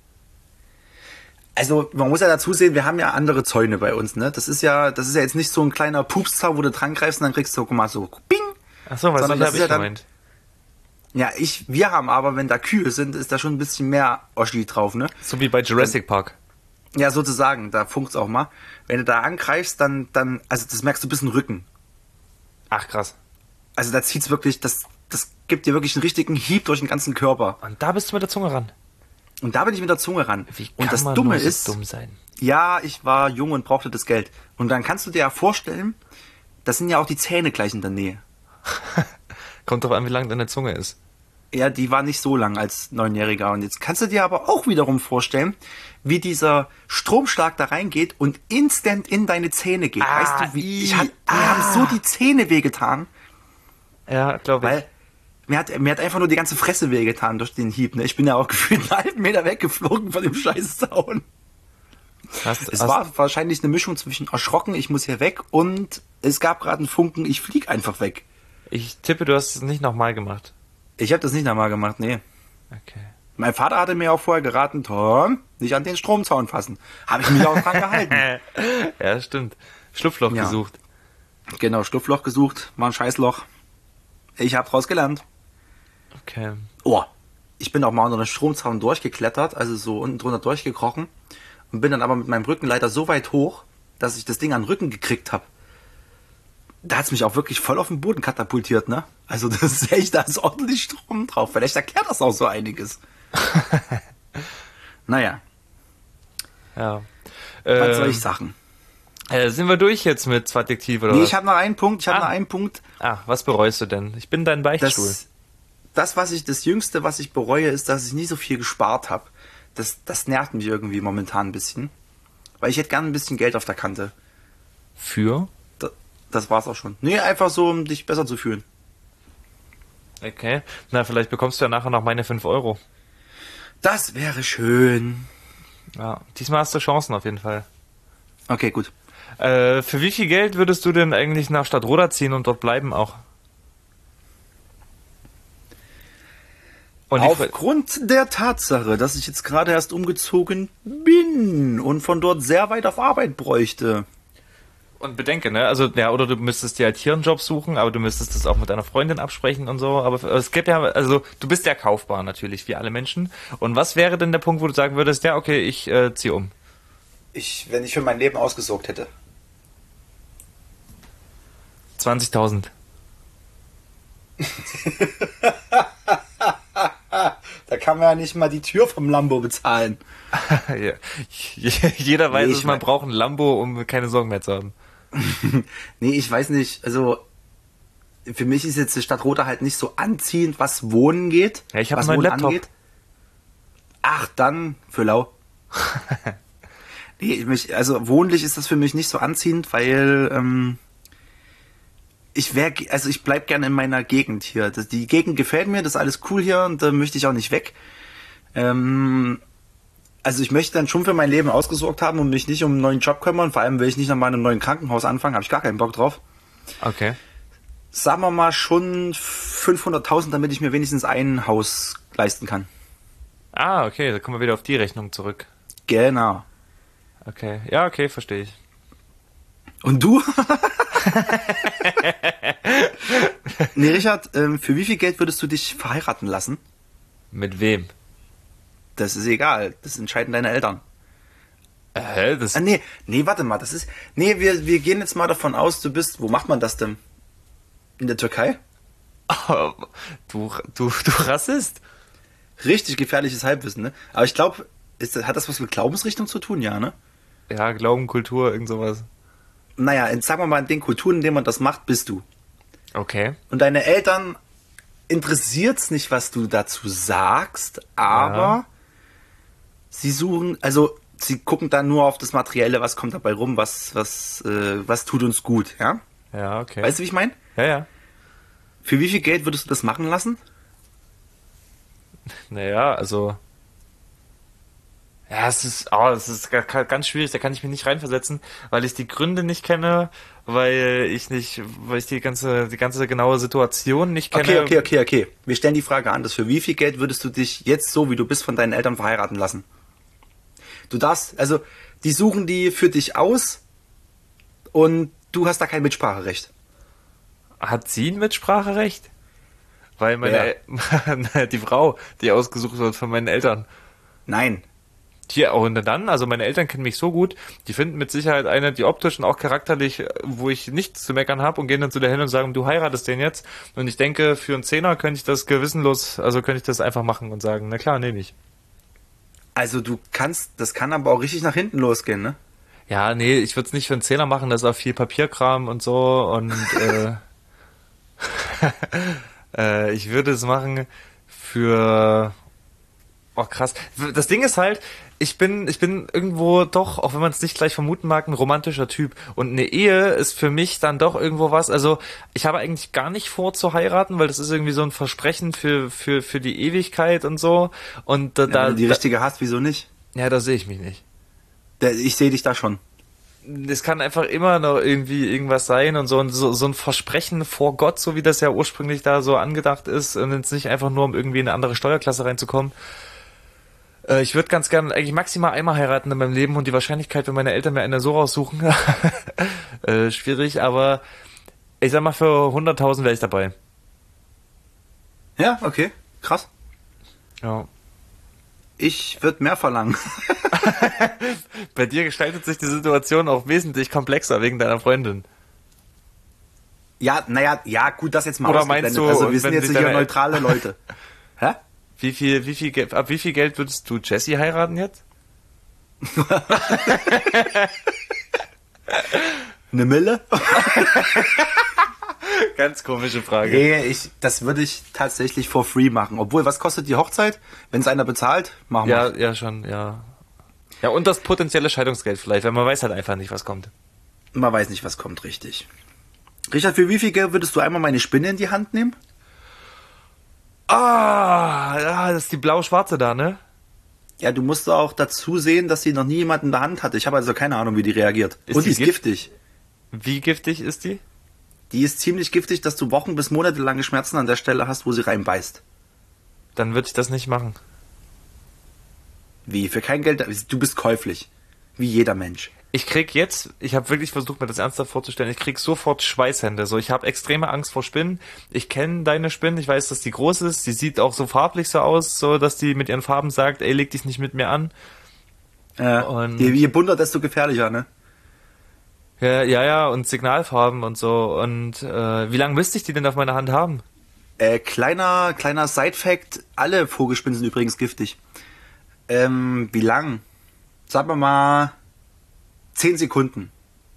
Also, man muss ja dazu sehen, wir haben ja andere Zäune bei uns, ne? Das ist ja, das ist ja jetzt nicht so ein kleiner Pupszaun, wo du dran greifst und dann kriegst du, guck mal, so, bing! Achso, was Sondern habe das ich ist ja dann- gemeint? Ja, ich, wir haben aber, wenn da Kühe sind, ist da schon ein bisschen mehr Oschi drauf, ne? So wie bei Jurassic Park. Ja, sozusagen, da funkt's auch mal. Wenn du da angreifst, dann, dann, also das merkst du bis in den Rücken. Ach krass. Also da zieht's wirklich, das, das gibt dir wirklich einen richtigen Hieb durch den ganzen Körper. Und da bist du mit der Zunge ran. Und da bin ich mit der Zunge ran. Wie kann und das man Dumme nur so ist, dumm sein? ja, ich war jung und brauchte das Geld. Und dann kannst du dir ja vorstellen, das sind ja auch die Zähne gleich in der Nähe. Kommt drauf an, wie lang deine Zunge ist. Ja, die war nicht so lang als Neunjähriger. Und jetzt kannst du dir aber auch wiederum vorstellen, wie dieser Stromschlag da reingeht und instant in deine Zähne geht. Ah, weißt du, wie, i- ich hab, mir ah. haben so die Zähne wehgetan, Ja, glaube ich. weil mir hat, mir hat einfach nur die ganze Fresse wehgetan durch den Hieb. Ne? Ich bin ja auch gefühlt einen halben Meter weggeflogen von dem scheiß Zaun. Hast, es hast war wahrscheinlich eine Mischung zwischen erschrocken, ich muss hier weg, und es gab gerade einen Funken, ich flieg einfach weg. Ich tippe, du hast es nicht nochmal gemacht. Ich habe das nicht nochmal gemacht, nee. Okay. Mein Vater hatte mir auch vorher geraten, Tom, nicht an den Stromzaun fassen. Habe ich mich auch dran gehalten. Ja, stimmt. Schlupfloch ja. gesucht. Genau, Schlupfloch gesucht, war ein Scheißloch. Ich habe draus gelernt. Okay. Oh, ich bin auch mal unter den Stromzaun durchgeklettert, also so unten drunter durchgekrochen, und bin dann aber mit meinem Rückenleiter so weit hoch, dass ich das Ding an den Rücken gekriegt habe. Da hat's mich auch wirklich voll auf den Boden katapultiert, ne? Also das ist echt, da ist ordentlich Strom drauf. Vielleicht erklärt das auch so einiges. Naja. Ja. Was ähm, soll ich sagen? Äh, sind wir durch jetzt mit zwei Detektiv oder Nee, was? ich habe noch einen Punkt, ich habe Ah. noch einen Punkt. Ah, was bereust du denn? Ich bin dein Beichtstuhl. Das, das, was ich, das Jüngste, was ich bereue, ist, dass ich nie so viel gespart habe. Das, das nervt mich irgendwie momentan ein bisschen. Weil ich hätte gerne ein bisschen Geld auf der Kante. Für? Da, das war's auch schon. Nee, einfach so, um dich besser zu fühlen. Okay. Na, vielleicht bekommst du ja nachher noch meine fünf Euro. Das wäre schön. Ja, diesmal hast du Chancen auf jeden Fall. Okay, gut. Äh, für wie viel Geld würdest du denn eigentlich nach Stadtroda ziehen und dort bleiben auch? Und die Fre- Aufgrund der Tatsache, dass ich jetzt gerade erst umgezogen bin und von dort sehr weit auf Arbeit bräuchte. Und bedenke, ne? Also, ja, oder du müsstest dir halt hier einen Job suchen, aber du müsstest das auch mit deiner Freundin absprechen und so. Aber es gibt ja, also, du bist ja kaufbar natürlich, wie alle Menschen. Und was wäre denn der Punkt, wo du sagen würdest, ja, okay, ich äh, ziehe um? Ich, wenn ich für mein Leben ausgesorgt hätte. zwanzigtausend. Da kann man ja nicht mal die Tür vom Lambo bezahlen. Ja. Jeder weiß Nee, es, ich man mein- braucht ein Lambo, um keine Sorgen mehr zu haben. Nee, ich weiß nicht, also für mich ist jetzt die Stadt Rother halt nicht so anziehend, was Wohnen geht. Ja, ich hab was einen neuen Wohnen Laptop. angeht. Ach, dann für lau. Nee, ich mich, also wohnlich ist das für mich nicht so anziehend, weil ähm, ich wäre, also ich bleib gerne in meiner Gegend hier. Das, die Gegend gefällt mir, das ist alles cool hier und da möchte ich auch nicht weg. Ähm, also ich möchte dann schon für mein Leben ausgesorgt haben und mich nicht um einen neuen Job kümmern. Vor allem will ich nicht nochmal in einem neuen Krankenhaus anfangen, habe ich gar keinen Bock drauf. Okay. Sagen wir mal schon fünfhunderttausend, damit ich mir wenigstens ein Haus leisten kann. Ah, okay, da kommen wir wieder auf die Rechnung zurück. Genau. Okay, ja, okay, verstehe ich. Und du? Nee, Richard, ähm, für wie viel Geld würdest du dich verheiraten lassen? Mit wem? Das ist egal, das entscheiden deine Eltern. Hä, das... Ah, nee, nee, warte mal, das ist... Nee, wir, wir gehen jetzt mal davon aus, du bist... Wo macht man das denn? In der Türkei? du, du, du Rassist. Richtig gefährliches Halbwissen, ne? Aber ich glaube, hat das was mit Glaubensrichtung zu tun? Ja, ne? Ja, Glauben, Kultur, irgend sowas. Naja, in, sagen wir mal, in den Kulturen, in denen man das macht, bist du. Okay. Und deine Eltern interessiert's nicht, was du dazu sagst, aber Ja. sie suchen, also sie gucken dann nur auf das Materielle, was kommt dabei rum, was, was, äh, was tut uns gut, ja? Ja, okay. Weißt du, wie ich meine? Ja, ja. Für wie viel Geld würdest du das machen lassen? Naja, also... Ja, es ist, oh, das ist ga- ga- ganz schwierig, da kann ich mich nicht reinversetzen, weil ich die Gründe nicht kenne, weil ich nicht, weil ich die ganze, die ganze genaue Situation nicht kenne. Okay, okay, okay, okay. Wir stellen die Frage anders. Für wie viel Geld würdest du dich jetzt so, wie du bist, von deinen Eltern verheiraten lassen? Du darfst, also, die suchen die für dich aus und du hast da kein Mitspracherecht. Hat sie ein Mitspracherecht? Weil meine, El- die Frau, die ausgesucht wird von meinen Eltern. Nein. Hier, und dann, also meine Eltern kennen mich so gut, die finden mit Sicherheit eine, die optisch und auch charakterlich, wo ich nichts zu meckern habe, und gehen dann zu der hin und sagen, du heiratest den jetzt. Und ich denke, für einen Zehner könnte ich das gewissenlos, also könnte ich das einfach machen und sagen, na klar, nehme ich. Also du kannst, das kann aber auch richtig nach hinten losgehen, ne? Ja, nee, ich würde es nicht für einen Zehner machen, das ist auch viel Papierkram und so, und äh, äh, ich würde es machen für Oh, krass. Das Ding ist halt, ich bin, ich bin irgendwo doch, auch wenn man es nicht gleich vermuten mag, ein romantischer Typ. Und eine Ehe ist für mich dann doch irgendwo was. Also, ich habe eigentlich gar nicht vor zu heiraten, weil das ist irgendwie so ein Versprechen für, für, für die Ewigkeit und so. Und da, Ja, da wenn du die da, richtige hast, wieso nicht? ja, da sehe ich mich nicht. Der- Ich sehe dich da schon. Es kann einfach immer noch irgendwie irgendwas sein und so, und so, so ein Versprechen vor Gott, so wie das ja ursprünglich da so angedacht ist, und jetzt nicht einfach nur, um irgendwie in eine andere Steuerklasse reinzukommen. Äh, ich würde ganz gern eigentlich maximal einmal heiraten in meinem Leben, und die Wahrscheinlichkeit, wenn meine Eltern mir eine so raussuchen, äh, schwierig, aber ich sag mal, für hunderttausend wäre ich dabei. Ja, okay. Krass. Ja. Ich würde mehr verlangen. Bei dir gestaltet sich die Situation auch wesentlich komplexer wegen deiner Freundin. Ja, naja, ja, gut, das jetzt mal Oder meinst ausgeblendet. du, Also wir sind wenn jetzt sich hier deine- neutrale Leute. Hä? Wie viel, wie viel, Ge- ab wie viel Geld würdest du Jessie heiraten jetzt? Eine Mille? Ganz komische Frage. Nee, ich, das würde ich tatsächlich for free machen. Obwohl, was kostet die Hochzeit? Wenn es einer bezahlt, machen wir. Ja, ja, schon, ja. Ja, und das potenzielle Scheidungsgeld vielleicht, weil man weiß halt einfach nicht, was kommt. Man weiß nicht, was kommt, richtig. Richard, für wie viel Geld würdest du einmal meine Spinne in die Hand nehmen? Ah, ja, das ist die blau-schwarze da, ne? Ja, du musst auch dazu sehen, dass sie noch nie jemand in der Hand hatte. Ich habe also keine Ahnung, wie die reagiert. Ist Und die die ist gift- giftig. Wie giftig ist die? Die ist ziemlich giftig, dass du Wochen bis Monate lange Schmerzen an der Stelle hast, wo sie reinbeißt. Dann würde ich das nicht machen. Wie? Für kein Geld? Du bist käuflich. Wie jeder Mensch. Ich krieg jetzt, ich habe wirklich versucht, mir das ernsthaft vorzustellen, ich krieg sofort Schweißhände. So, ich habe extreme Angst vor Spinnen. Ich kenne deine Spinne, ich weiß, dass die groß ist. Die sieht auch so farblich so aus, so dass die mit ihren Farben sagt, ey, leg dich nicht mit mir an. Äh, Und- je, je bunter, desto gefährlicher, ne? Ja, ja, ja, und Signalfarben und so. Und äh, wie lange müsste ich die denn auf meiner Hand haben? Äh, kleiner, kleiner Side-Fact, alle Vogelspinnen sind übrigens giftig. Ähm, wie lang? Sagen wir mal zehn Sekunden.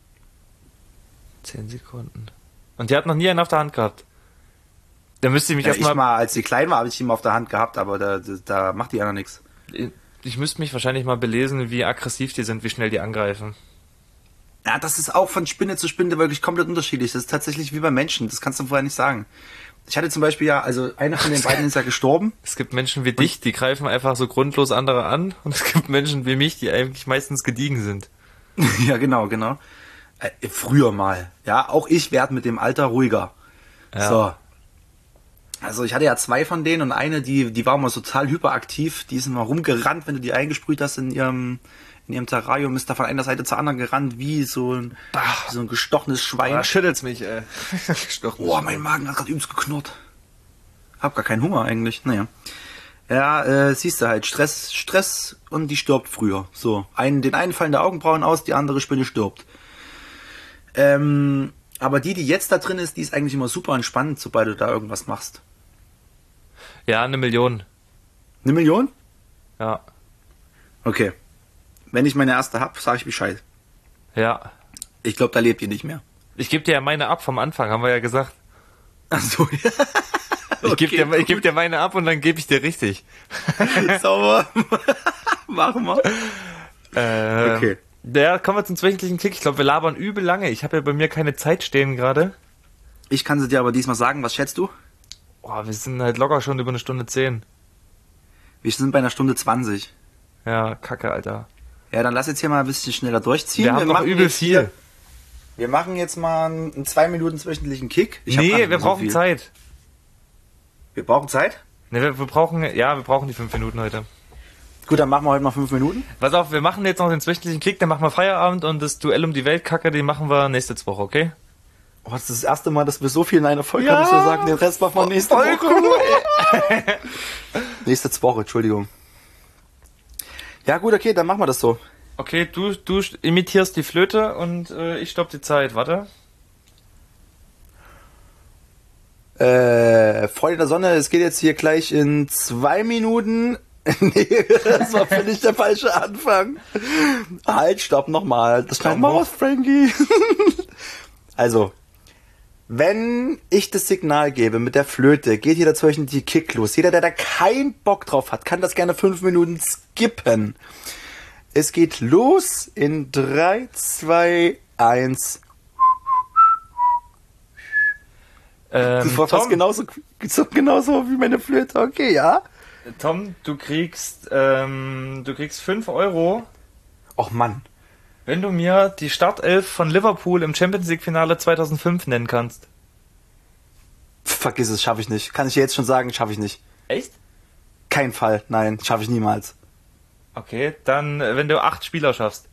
Zehn Sekunden. Und die hat noch nie einen auf der Hand gehabt. Da müsste ich mich Ja, ich erstmal. mal, als sie klein war, habe ich ihn mal auf der Hand gehabt, aber da, da, da macht die ja noch nichts. Ich müsste mich wahrscheinlich mal belesen, wie aggressiv die sind, wie schnell die angreifen. Ja, das ist auch von Spinne zu Spinne wirklich komplett unterschiedlich. Das ist tatsächlich wie bei Menschen, das kannst du vorher nicht sagen. Ich hatte zum Beispiel ja, also einer von den beiden ist ja gestorben. Es gibt Menschen wie dich, die greifen einfach so grundlos andere an. Und es gibt Menschen wie mich, die eigentlich meistens gediegen sind. Ja, genau, genau. Äh, früher mal. Ja, auch ich werde mit dem Alter ruhiger. Ja. So. Also ich hatte ja zwei von denen und eine, die, die war mal total hyperaktiv. Die ist immer rumgerannt, wenn du die eingesprüht hast in ihrem, in ihrem Terrarium, ist da von einer Seite zur anderen gerannt, wie so ein, wie so ein gestochenes Schwein. schüttelt's mich, ey. Boah, mein Magen hat gerade übelst geknurrt. Hab gar keinen Hunger eigentlich. Naja. Ja, äh, siehst du halt, Stress, Stress und die stirbt früher. So, einen, den einen fallen die Augenbrauen aus, die andere Spinne stirbt. Ähm, aber die, die jetzt da drin ist, die ist eigentlich immer super entspannt, sobald du da irgendwas machst. Ja, eine Million. Eine Million? Ja. Okay. Wenn ich meine erste hab, sage ich Bescheid. Ja. Ich glaube, da lebt ihr nicht mehr. Ich gebe dir ja meine ab vom Anfang, haben wir ja gesagt. Ach so, ja. Ich gebe dir, ich geb dir meine ab und dann gebe ich dir richtig. Sauber. Machen wir. Äh, Okay. Ja, kommen wir zum wöchentlichen Kick. Ich glaube, wir labern übel lange. Ich habe ja bei mir keine Zeit stehen gerade. Ich kann sie dir aber diesmal sagen, was schätzt du? Boah, wir sind halt locker schon über eine Stunde zehn. Wir sind bei einer Stunde zwanzig. Ja, kacke, Alter. Ja, dann lass jetzt hier mal ein bisschen schneller durchziehen. Wir haben noch machen übel jetzt hier- viel. Wir machen jetzt mal einen zwei Minuten wöchentlichen Kick. Ich hab gar Nee, nicht wir mehr so brauchen viel. Zeit. Wir brauchen Zeit? Nee, wir, wir brauchen, ja, wir brauchen die fünf Minuten heute. Gut, dann machen wir heute mal fünf Minuten. Pass auf, wir machen jetzt noch den wöchentlichen Kick, dann machen wir Feierabend und das Duell um die Weltkacke, den machen wir nächste Woche, okay? Oh, das ist das erste Mal, dass wir so viel in einer Folge Ja. haben. Ich soll sagen, den Rest machen wir nächste Voll Woche. cool. Nächste Woche, Entschuldigung. Ja gut, okay, dann machen wir das so. Okay, du, du imitierst die Flöte und äh, ich stopp die Zeit, warte. Äh, Freunde der Sonne, es geht jetzt hier gleich in zwei Minuten. Nee, das war völlig der falsche Anfang. Halt, stopp nochmal. Das schneiden wir Komm. raus, Frankie. Also, Wenn ich das Signal gebe mit der Flöte, geht hier dazwischen die Kick los. Jeder, der da keinen Bock drauf hat, kann das gerne fünf Minuten skippen. Es geht los in drei, zwei, eins. Ähm, Das war fast Tom, genauso, so, genauso wie meine Flöte. Okay, ja. Tom, du kriegst, ähm, du kriegst fünf Euro, Och Mann. wenn du mir die Startelf von Liverpool im Champions League Finale zweitausendfünf nennen kannst. Vergiss es, schaffe ich nicht. Kann ich dir jetzt schon sagen, schaffe ich nicht. Echt? Kein Fall, nein, schaffe ich niemals. Okay, dann, äh, wenn du acht Spieler schaffst.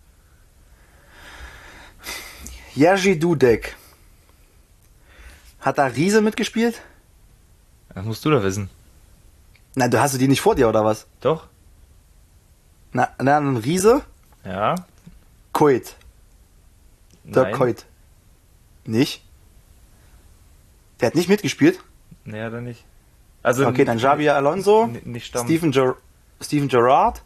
Jerzy Dudek. Hat da Riese mitgespielt? Das musst du doch wissen. Nein, du hast du die nicht vor dir, oder was? Doch? Na, na ein Riese? Ja. Coit. Der Nein. Coit. Nicht? Der hat nicht mitgespielt? Nee, dann nicht. Also, Okay, dann Xabi Alonso, n- nicht Stamm. Steven, Ger Steven Gerrard,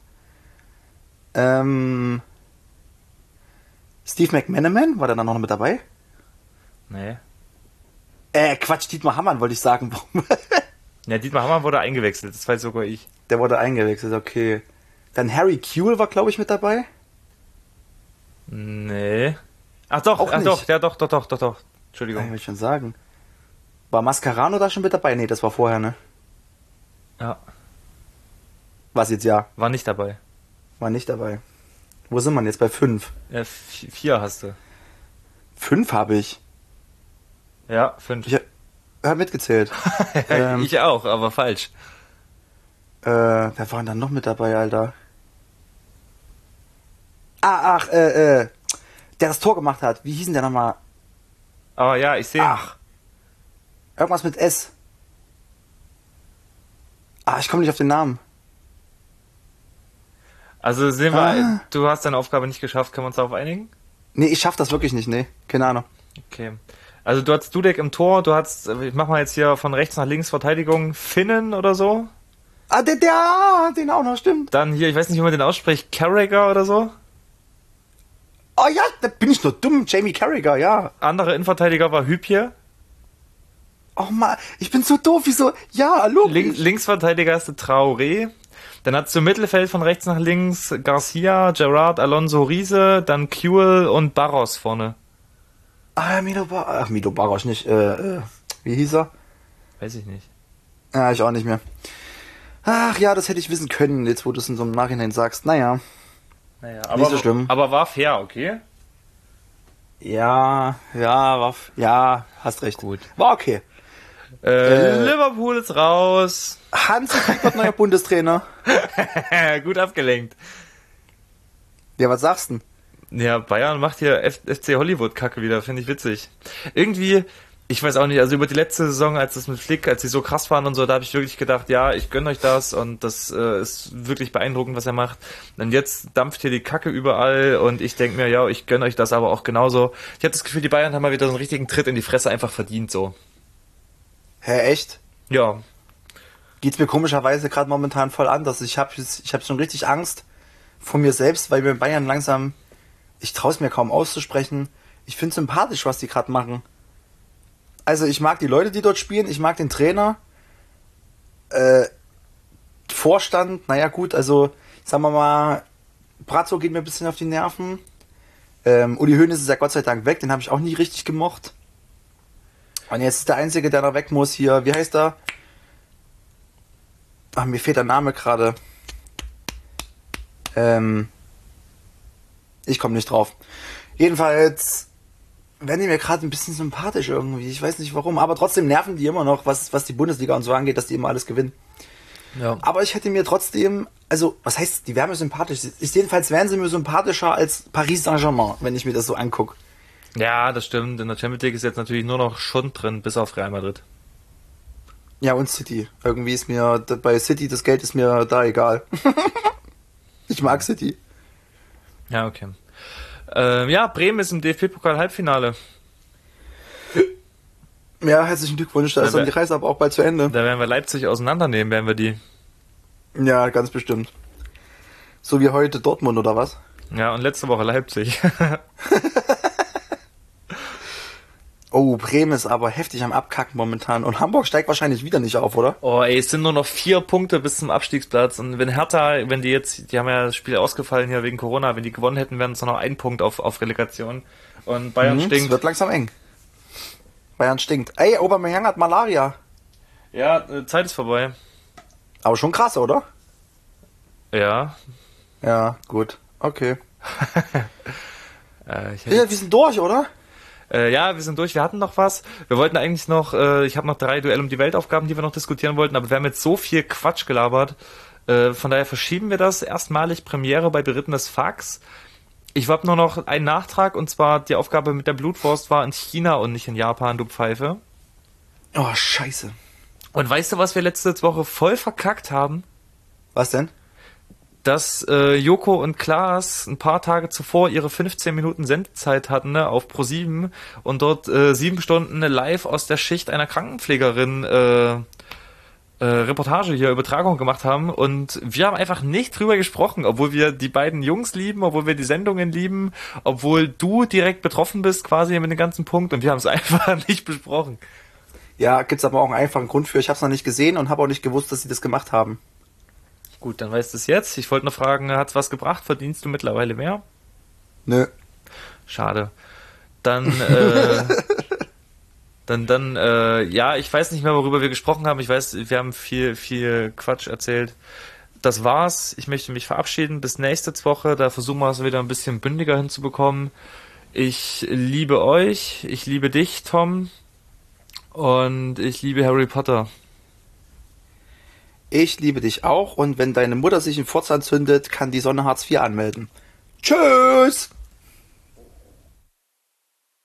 ähm, Steve McManaman, war der dann noch mit dabei? Nee. Äh, Quatsch, Dietmar Hamann wollte ich sagen. Ja, Dietmar Hammer wurde eingewechselt, das weiß sogar ich. Der wurde eingewechselt, okay. Dann Harry Kewell war, glaube ich, mit dabei. Nee. Ach doch, Auch ach nicht. doch, ja doch, doch, doch, doch, doch. Ja, Entschuldigung. will ich schon sagen. War Mascherano da schon mit dabei? Nee, das war vorher, ne? Ja, Was jetzt ja? war nicht dabei. War nicht dabei. Wo sind wir denn jetzt? Bei fünf. Ja, v- vier hast du. Fünf habe ich. Ja, fünf. Ich habe mitgezählt. ähm, ich auch, aber falsch. Äh, wer war denn dann noch mit dabei, Alter? Ah, ach, äh, äh, der das Tor gemacht hat. Wie hieß denn der nochmal? Aber ja, ich sehe. Ach. Irgendwas mit S. Ah, ich komme nicht auf den Namen. Also sehen wir, Ah. du hast deine Aufgabe nicht geschafft, können wir uns darauf einigen? Nee, ich schaff das wirklich nicht, nee. Keine Ahnung. Okay. Also du hattest Dudek im Tor, du hattest, ich mach mal jetzt hier von rechts nach links Verteidigung, Finnen oder so. Ah, der, der, den auch noch, stimmt. Dann hier, ich weiß nicht, wie man den ausspricht, Carragher oder so. Oh ja, da bin ich nur dumm. Jamie Carragher, ja. Anderer Innenverteidiger war Hübje. Oh Mann, ich bin so doof, wieso? Ja, logisch. Link, Linksverteidiger hast du Traoré. Dann hast du im Mittelfeld von rechts nach links Garcia, Gerrard, Alonso, Riese, dann Kewell und Barros vorne. Ah, Milo Bar Ach, Milo Baros nicht. Äh, äh, wie hieß er? Weiß ich nicht. Ja, ich auch nicht mehr. Ach ja, das hätte ich wissen können, jetzt wo du es in so einem Nachhinein sagst. Naja. Naja, Nicht so schlimm. Aber war fair, okay? Ja, ja, war, f- ja, hast recht. Gut. War okay. Äh, Äh. Liverpool ist raus. Hansi Flick wird neuer Bundestrainer. Gut abgelenkt. Ja, was sagst du denn? Ja, Bayern macht hier F FC Hollywood-Kacke wieder, finde ich witzig. Irgendwie, ich weiß auch nicht, also über die letzte Saison, als das mit Flick, als sie so krass waren und so, da habe ich wirklich gedacht, ja, ich gönne euch das und das äh, ist wirklich beeindruckend, was er macht. Und jetzt dampft hier die Kacke überall und ich denke mir, ja, ich gönne euch das aber auch genauso. Ich habe das Gefühl, die Bayern haben mal wieder so einen richtigen Tritt in die Fresse einfach verdient, so. Hä, echt? Ja, Geht's mir komischerweise gerade momentan voll anders. Ich habe ich hab schon richtig Angst vor mir selbst, weil mir in Bayern langsam, ich traue es mir kaum auszusprechen. Ich finde sympathisch, was die gerade machen. Also ich mag die Leute, die dort spielen, ich mag den Trainer, äh, Vorstand, naja gut, also sagen wir mal, Brazzo geht mir ein bisschen auf die Nerven. Ähm, Uli Hoeneß ist ja Gott sei Dank weg, den habe ich auch nie richtig gemocht. Und jetzt ist der Einzige, der da weg muss hier, wie heißt er? Ach, mir fehlt der Name gerade. Ähm, ich komme nicht drauf. Jedenfalls werden die mir gerade ein bisschen sympathisch irgendwie. Ich weiß nicht warum, aber trotzdem nerven die immer noch, was, was die Bundesliga und so angeht, dass die immer alles gewinnen. ja. Aber ich hätte mir trotzdem, also, was heißt, die wären mir sympathisch? Ist jedenfalls wären sie mir sympathischer als Paris Saint-Germain, wenn ich mir das so angucke. Ja, das stimmt. In der Champions League ist jetzt natürlich nur noch Schund drin, bis auf Real Madrid. Ja, und City. Irgendwie ist mir, bei City, das Geld ist mir da egal. Ich mag City. Ja, okay. Ähm, ja, Bremen ist im D F B-Pokal-Halbfinale. Ja, herzlichen Glückwunsch, da ist Ja, dann die Reise aber auch bald zu Ende. Da werden wir Leipzig auseinandernehmen, werden wir die. Ja, ganz bestimmt. So wie heute Dortmund, oder was? Oh, Bremen ist aber heftig am Abkacken momentan. Und Hamburg steigt wahrscheinlich wieder nicht auf, oder? Oh, ey, es sind nur noch vier Punkte bis zum Abstiegsplatz. Und wenn Hertha, wenn die jetzt, die haben ja das Spiel ausgefallen hier wegen Corona, wenn die gewonnen hätten, wären es noch ein Punkt auf, auf Relegation. Und Bayern Mhm, stinkt. Es wird langsam eng. Bayern stinkt. Ey, Aubameyang hat Malaria. Ja, äh, Zeit ist vorbei. Aber schon krass, oder? Ja. Ja, gut. Okay. Äh, ich Ja, wir sind durch, oder? Äh, ja, wir sind durch. Wir hatten noch was. Wir wollten eigentlich noch, äh, ich habe noch drei Duell um die Weltaufgaben, die wir noch diskutieren wollten, aber wir haben jetzt so viel Quatsch gelabert. Äh, von daher verschieben wir das. Erstmalig Premiere bei Berittenes Fax. Ich habe nur noch einen Nachtrag, und zwar die Aufgabe mit der Blutwurst war in China und nicht in Japan, du Pfeife. Oh, scheiße. Und weißt du, was wir letzte Woche voll verkackt haben? Was denn? Dass äh, Joko und Klaas ein paar Tage zuvor ihre fünfzehn Minuten Sendezeit hatten, ne, auf ProSieben, und dort äh, sieben Stunden live aus der Schicht einer Krankenpflegerin äh, äh, Reportage hier, Übertragung gemacht haben, und wir haben einfach nicht drüber gesprochen, obwohl wir die beiden Jungs lieben, obwohl wir die Sendungen lieben, obwohl du direkt betroffen bist quasi mit dem ganzen Punkt, und wir haben es einfach nicht besprochen. Ja, gibt's aber auch einen einfachen Grund für. Ich habe es noch nicht gesehen und habe auch nicht gewusst, dass sie das gemacht haben. Gut, dann weißt du es jetzt. Ich wollte nur fragen, hat's was gebracht? Verdienst du mittlerweile mehr? Nö. Schade. Dann, äh, dann, dann, äh, ja, ich weiß nicht mehr, worüber wir gesprochen haben. Ich weiß, wir haben viel, viel Quatsch erzählt. Das war's. Ich möchte mich verabschieden. Bis nächste Woche. Da versuchen wir es wieder ein bisschen bündiger hinzubekommen. Ich liebe euch. Ich liebe dich, Tom. Und ich liebe Harry Potter. Ich liebe dich auch, und wenn deine Mutter sich einen Furz anzündet, kann die Sonne Hartz vier anmelden. Tschüss!